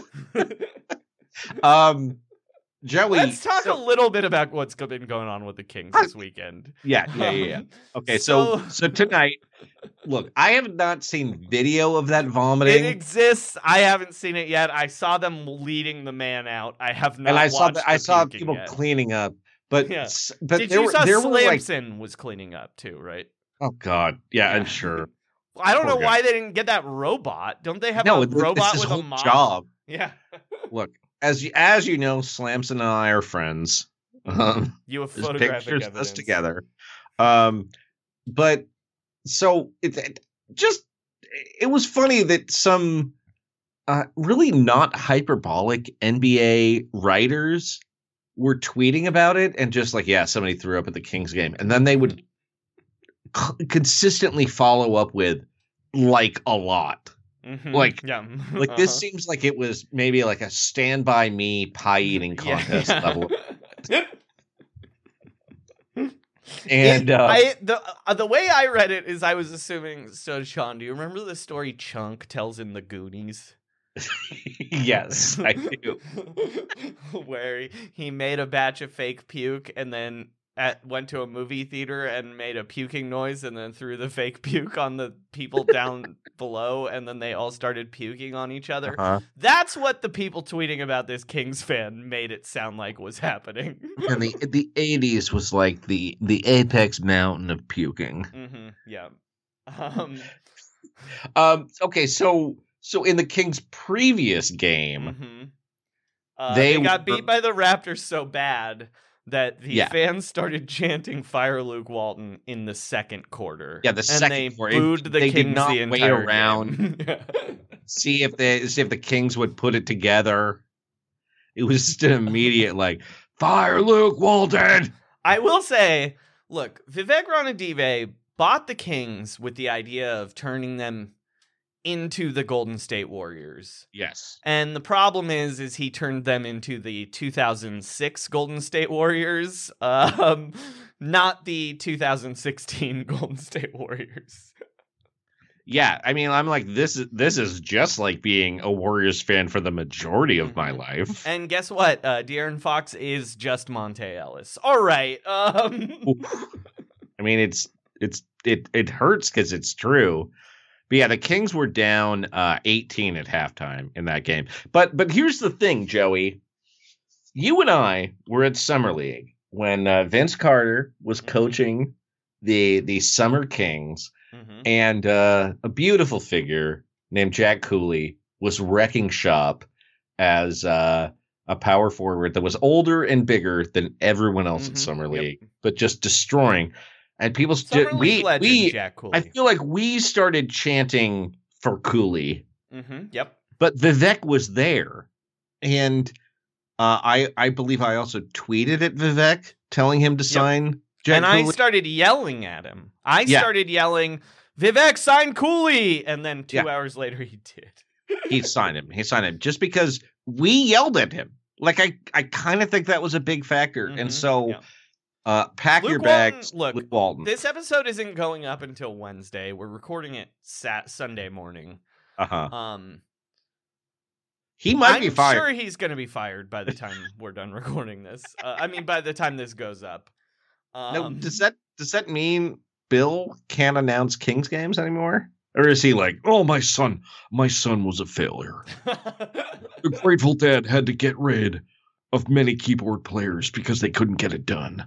um Joey, let's talk so, a little bit about what's been going on with the Kings this weekend. Yeah, yeah, yeah. yeah. Okay, so, so so tonight, look, I have not seen video of that vomiting. It exists. I haven't seen it yet. I saw them leading the man out. I have not. And I watched saw the, I saw people yet. cleaning up, but yeah. but Did there you were saw there were like Slamson was cleaning up too, right? Oh God, yeah, yeah. I'm sure. I don't Poor know guy. why they didn't get that robot. Don't they have no, a robot with a whole mop? job? Yeah. Look. As you, as you know, Slamson and I are friends. Um, you have there's photographic pictures evidence. of us together. Um, but so it, it just it was funny that some uh, really not hyperbolic N B A writers were tweeting about it and just like, yeah, somebody threw up at the Kings game, and then they would c- consistently follow up with like a lot. Mm-hmm. Like, yeah. like uh-huh. this seems like it was maybe like a Stand By Me pie eating contest yeah, yeah. level. And uh, I the uh, the way I read it is I was assuming. So, Sean, do you remember the story Chunk tells in The Goonies? Yes, I do. Where he, he made a batch of fake puke and then at, went to a movie theater and made a puking noise and then threw the fake puke on the people down below, and then they all started puking on each other. Uh-huh. That's what the people tweeting about this Kings fan made it sound like was happening. And the the eighties was like the the apex mountain of puking. Mm-hmm. Yeah. Um. um. Okay. So So in the Kings' previous game, mm-hmm. uh, they, they got were... beat by the Raptors so bad that the yeah. fans started chanting "Fire Luke Walton" in the second quarter. Yeah, the and second they quarter. booed the they Kings did not the wait entire around, game. see if they see if the Kings would put it together. It was just an immediate like, "Fire Luke Walton." I will say, look, Vivek Ranadive bought the Kings with the idea of turning them into the Golden State Warriors. Yes. And the problem is, is he turned them into the two thousand six Golden State Warriors, um, not the two thousand sixteen Golden State Warriors. Yeah, I mean, I'm like, this is this is just like being a Warriors fan for the majority of my life. And guess what? Uh, De'Aaron Fox is just Monte Ellis. All right. Um... I mean, it's it's it it hurts because it's true. But yeah, the Kings were down uh, eighteen at halftime in that game. But but here's the thing, Joey. You and I were at Summer League when uh, Vince Carter was mm-hmm. coaching the the Summer Kings, mm-hmm. and uh, a beautiful figure named Jack Cooley was wrecking shop as uh, a power forward that was older and bigger than everyone else mm-hmm. in Summer League, yep. but just destroying. And people Summer st- League we legend, we Jack Cooley. I feel like we started chanting for Cooley. Mm-hmm. Yep. But Vivek was there, and uh, I I believe I also tweeted at Vivek telling him to sign yep. Jack and Cooley. I started yelling at him. I yeah. started yelling, "Vivek, sign Cooley!" And then two yeah. hours later, he did. he signed him. He signed him just because we yelled at him. Like I I kind of think that was a big factor, mm-hmm. and so. Yeah. Uh, pack Luke your bags. Walton, look, Luke Walton. This episode isn't going up until Wednesday. We're recording it sat Sunday morning. Uh huh. Um, he might I'm be fired. I'm sure he's going to be fired by the time we're done recording this. Uh, I mean, by the time this goes up. Um, no, does that does that mean Bill can't announce Kings games anymore? Or is he like, oh, my son, my son was a failure. The Grateful Dead had to get rid of many keyboard players because they couldn't get it done.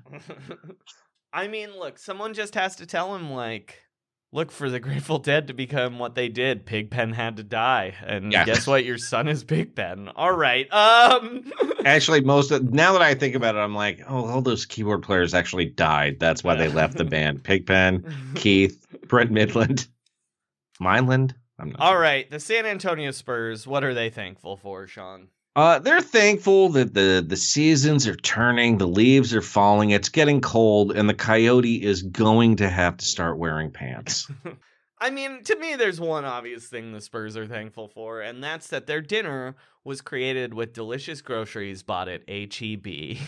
I mean, look, someone just has to tell him, like, look, for the Grateful Dead to become what they did, Pigpen had to die. And yeah. guess what? Your son is Pigpen. All right. Um... Actually, most of, now that I think about it, I'm like, oh, all those keyboard players actually died. That's why they left the band. Pigpen, Keith, Brent Midland, Myland. I'm not All sure. right. The San Antonio Spurs, what are they thankful for, Sean? Uh, they're thankful that the, the seasons are turning, the leaves are falling, it's getting cold, and the Coyote is going to have to start wearing pants. I mean, to me, there's one obvious thing the Spurs are thankful for, and that's that their dinner was created with delicious groceries bought at H E B.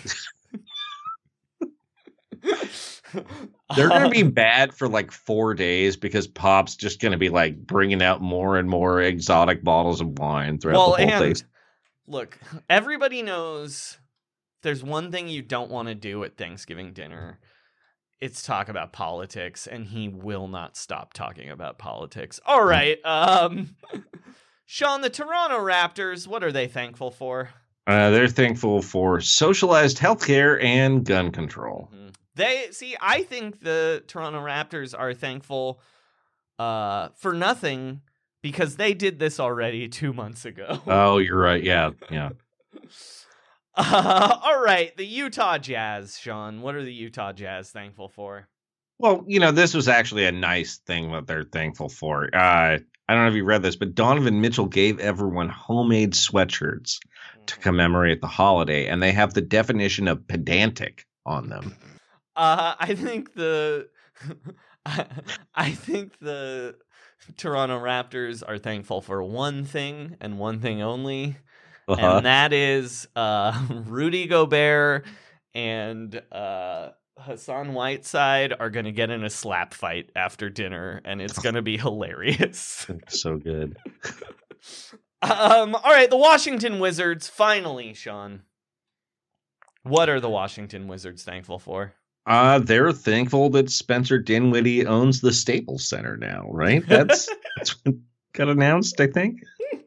They're going to be bad for like four days because Pop's just going to be like bringing out more and more exotic bottles of wine throughout well, the whole and- day. Look, everybody knows there's one thing you don't want to do at Thanksgiving dinner. It's talk about politics, and he will not stop talking about politics. All right. Um, Sean, the Toronto Raptors, what are they thankful for? Uh, they're thankful for socialized healthcare and gun control. Mm-hmm. They see, I think the Toronto Raptors are thankful uh, for nothing, because they did this already two months ago. Oh, you're right. Yeah, yeah. Uh, all right, the Utah Jazz, Sean. What are the Utah Jazz thankful for? Well, you know, this was actually a nice thing that they're thankful for. Uh, I don't know if you read this, but Donovan Mitchell gave everyone homemade sweatshirts to commemorate the holiday, and they have the definition of pedantic on them. Uh, I think the... I think the... Toronto Raptors are thankful for one thing and one thing only, uh-huh. and that is uh, Rudy Gobert and uh, Hassan Whiteside are going to get in a slap fight after dinner, and it's going to be hilarious. So good. um. All right, the Washington Wizards, finally, Sean. What are the Washington Wizards thankful for? Uh, they're thankful that Spencer Dinwiddie owns the Staples Center now, right? That's that's what got announced, I think.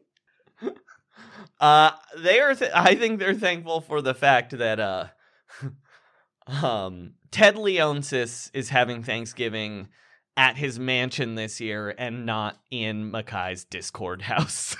Uh, they are. Th- I think they're thankful for the fact that uh, um, Ted Leonsis is having Thanksgiving at his mansion this year and not in Mackay's Discord house.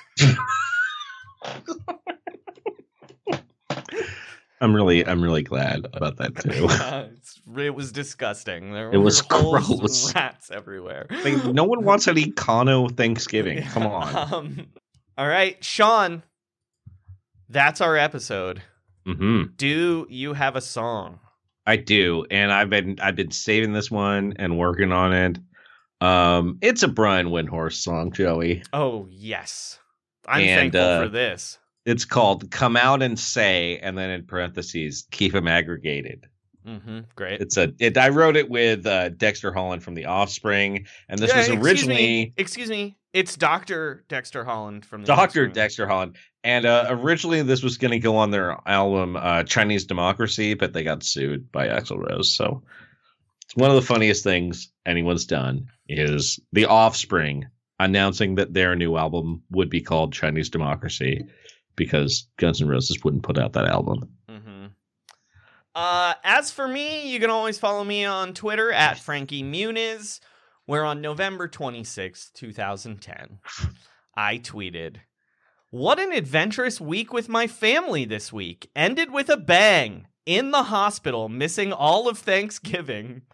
I'm really, I'm really glad about that too. Uh, it's, it was disgusting. There it were was holes gross. And rats everywhere. Like, no one wants any Kano Thanksgiving. Yeah. Come on. Um, all right, Sean. That's our episode. Mm-hmm. Do you have a song? I do, and I've been, I've been saving this one and working on it. Um, it's a Brian Windhorst song, Joey. Oh yes, I'm and, thankful uh, for this. It's called "Come Out and Say," and then in parentheses, "Keep them aggregated." Mm-hmm. Great. It's a. It, I wrote it with uh, Dexter Holland from The Offspring, and this yeah, was excuse originally. Me, excuse me. It's Doctor Dexter Holland from The Doctor Offspring. Dexter Holland, and uh, originally this was going to go on their album uh, "Chinese Democracy," but they got sued by Axl Rose. So it's one of the funniest things anyone's done is The Offspring announcing that their new album would be called Chinese Democracy, because Guns N' Roses wouldn't put out that album. Mm-hmm. Uh, as for me, you can always follow me on Twitter at Frankie Muniz, where on November twenty-sixth, twenty ten, I tweeted, "What an adventurous week with my family this week. Ended with a bang. In the hospital, missing all of Thanksgiving."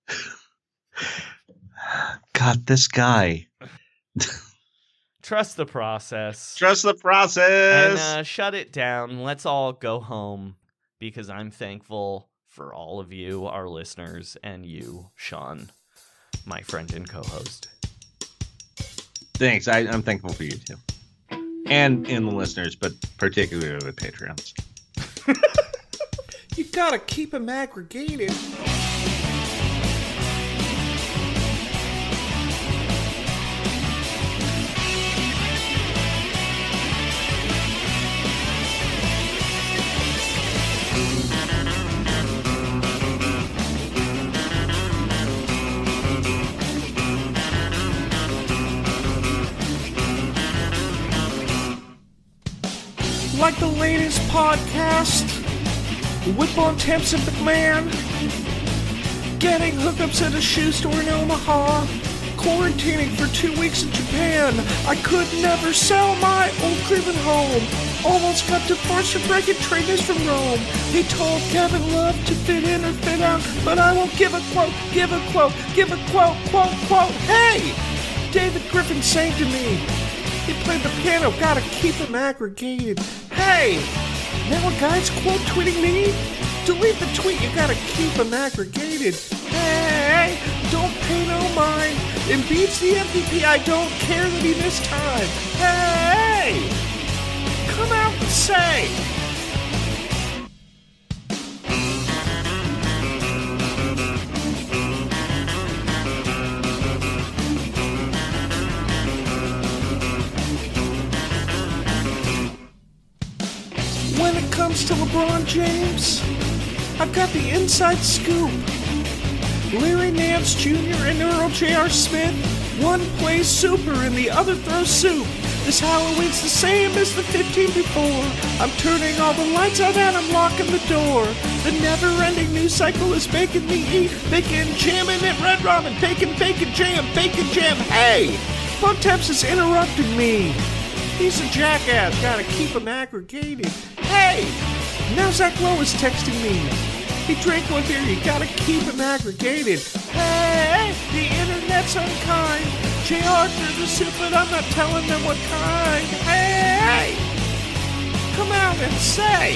God, this guy. Trust the process. Trust the process. And uh, shut it down. Let's all go home, because I'm thankful for all of you, our listeners, and you, Sean, my friend and co-host. Thanks. I, I'm thankful for you, too. And in the listeners, but particularly the Patreons. You gotta keep them aggregated. Like the latest podcast with Bontemps and McMahon, getting hookups at a shoe store in Omaha, quarantining for two weeks in Japan. I could never sell my old Cleveland home. Almost got divorced for breaking trainers from Rome. He told Kevin Love to fit in or fit out, but I won't give a quote, give a quote, give a quote, quote, quote. Hey! David Griffin sang to me. He played the piano, gotta keep him aggregated. Hey! Now a guy's quote tweeting me? Delete the tweet, you gotta keep him aggregated. Hey! Don't pay no mind. Embiid's the M V P, I don't care that he missed time. Hey! Come out and say! When it comes to LeBron James, I've got the inside scoop. Larry Nance Junior and Earl J R. Smith, one plays super and the other throws soup. This Halloween's the same as the fifteen before. I'm turning all the lights out and I'm locking the door. The never-ending news cycle is making me eat bacon, jamming it, red ramen, bacon, bacon, jam, bacon, jam. Hey! Bontemps is interrupting me. He's a jackass, gotta keep him aggregated. Hey! Now Zach Lowe is texting me. He drank one beer, you gotta keep him aggregated. Hey! The internet's unkind. J R threw the soup, but I'm not telling them what kind. Hey! Come out and say!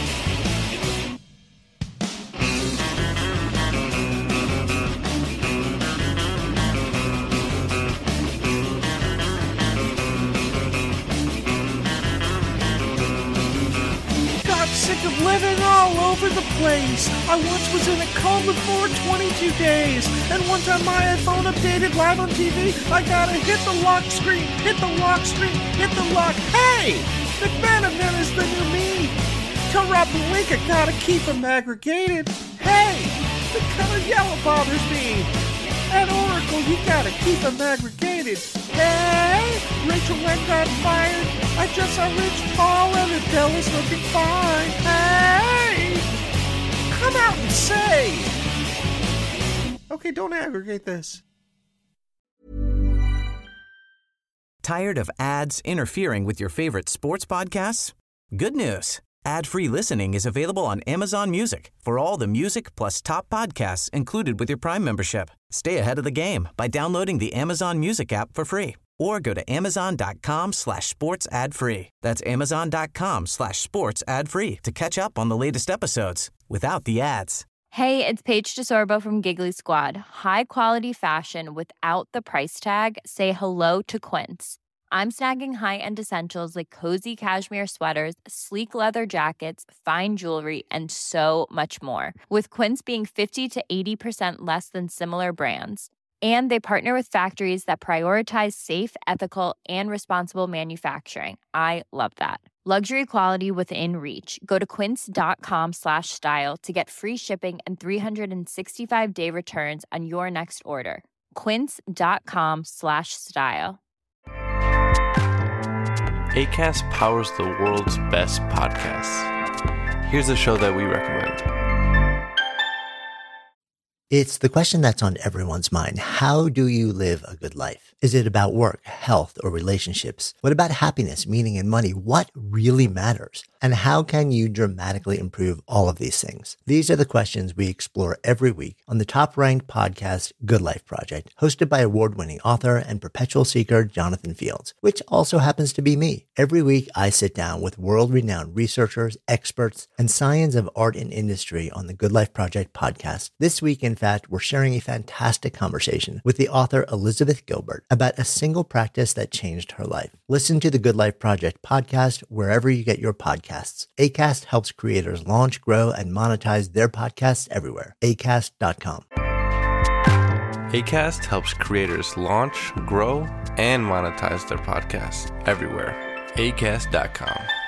Sick of living all over the place. I once was in a coma for twenty-two days, and one time my iPhone updated live on T V. I gotta hit the lock screen, hit the lock screen, hit the lock. Hey! McManaman is the new me. Tell Rob Pelinka gotta keep him aggregated. Hey! The color yellow bothers me. At Oracle, you gotta keep him aggregated. Hey! Rachel Wynn got fired. I just saw Rich Paul and Adele is looking fine. Hey! Come out and say! Okay, don't aggregate this. Tired of ads interfering with your favorite sports podcasts? Good news. Ad-free listening is available on Amazon Music for all the music plus top podcasts included with your Prime membership. Stay ahead of the game by downloading the Amazon Music app for free or go to amazon.com slash sports ad free. That's amazon.com slash sports ad free to catch up on the latest episodes without the ads. Hey, it's Paige DeSorbo from Giggly Squad. High quality fashion without the price tag. Say hello to Quince. I'm snagging high-end essentials like cozy cashmere sweaters, sleek leather jackets, fine jewelry, and so much more. With Quince being fifty to eighty percent less than similar brands. And they partner with factories that prioritize safe, ethical, and responsible manufacturing. I love that. Luxury quality within reach. Go to quince.com slash style to get free shipping and three sixty-five day returns on your next order. Quince.com slash style. Acast powers the world's best podcasts. Here's a show that we recommend. It's the question that's on everyone's mind. How do you live a good life? Is it about work, health, or relationships? What about happiness, meaning, and money? What really matters? And how can you dramatically improve all of these things? These are the questions we explore every week on the top-ranked podcast, Good Life Project, hosted by award-winning author and perpetual seeker Jonathan Fields, which also happens to be me. Every week, I sit down with world-renowned researchers, experts, and science of art and industry on the Good Life Project podcast. This week, in fact, we're sharing a fantastic conversation with the author Elizabeth Gilbert about a single practice that changed her life. Listen to the Good Life Project podcast wherever you get your podcasts. Acast helps creators launch, grow, and monetize their podcasts everywhere. acast dot com. Acast helps creators launch, grow, and monetize their podcasts everywhere. acast dot com.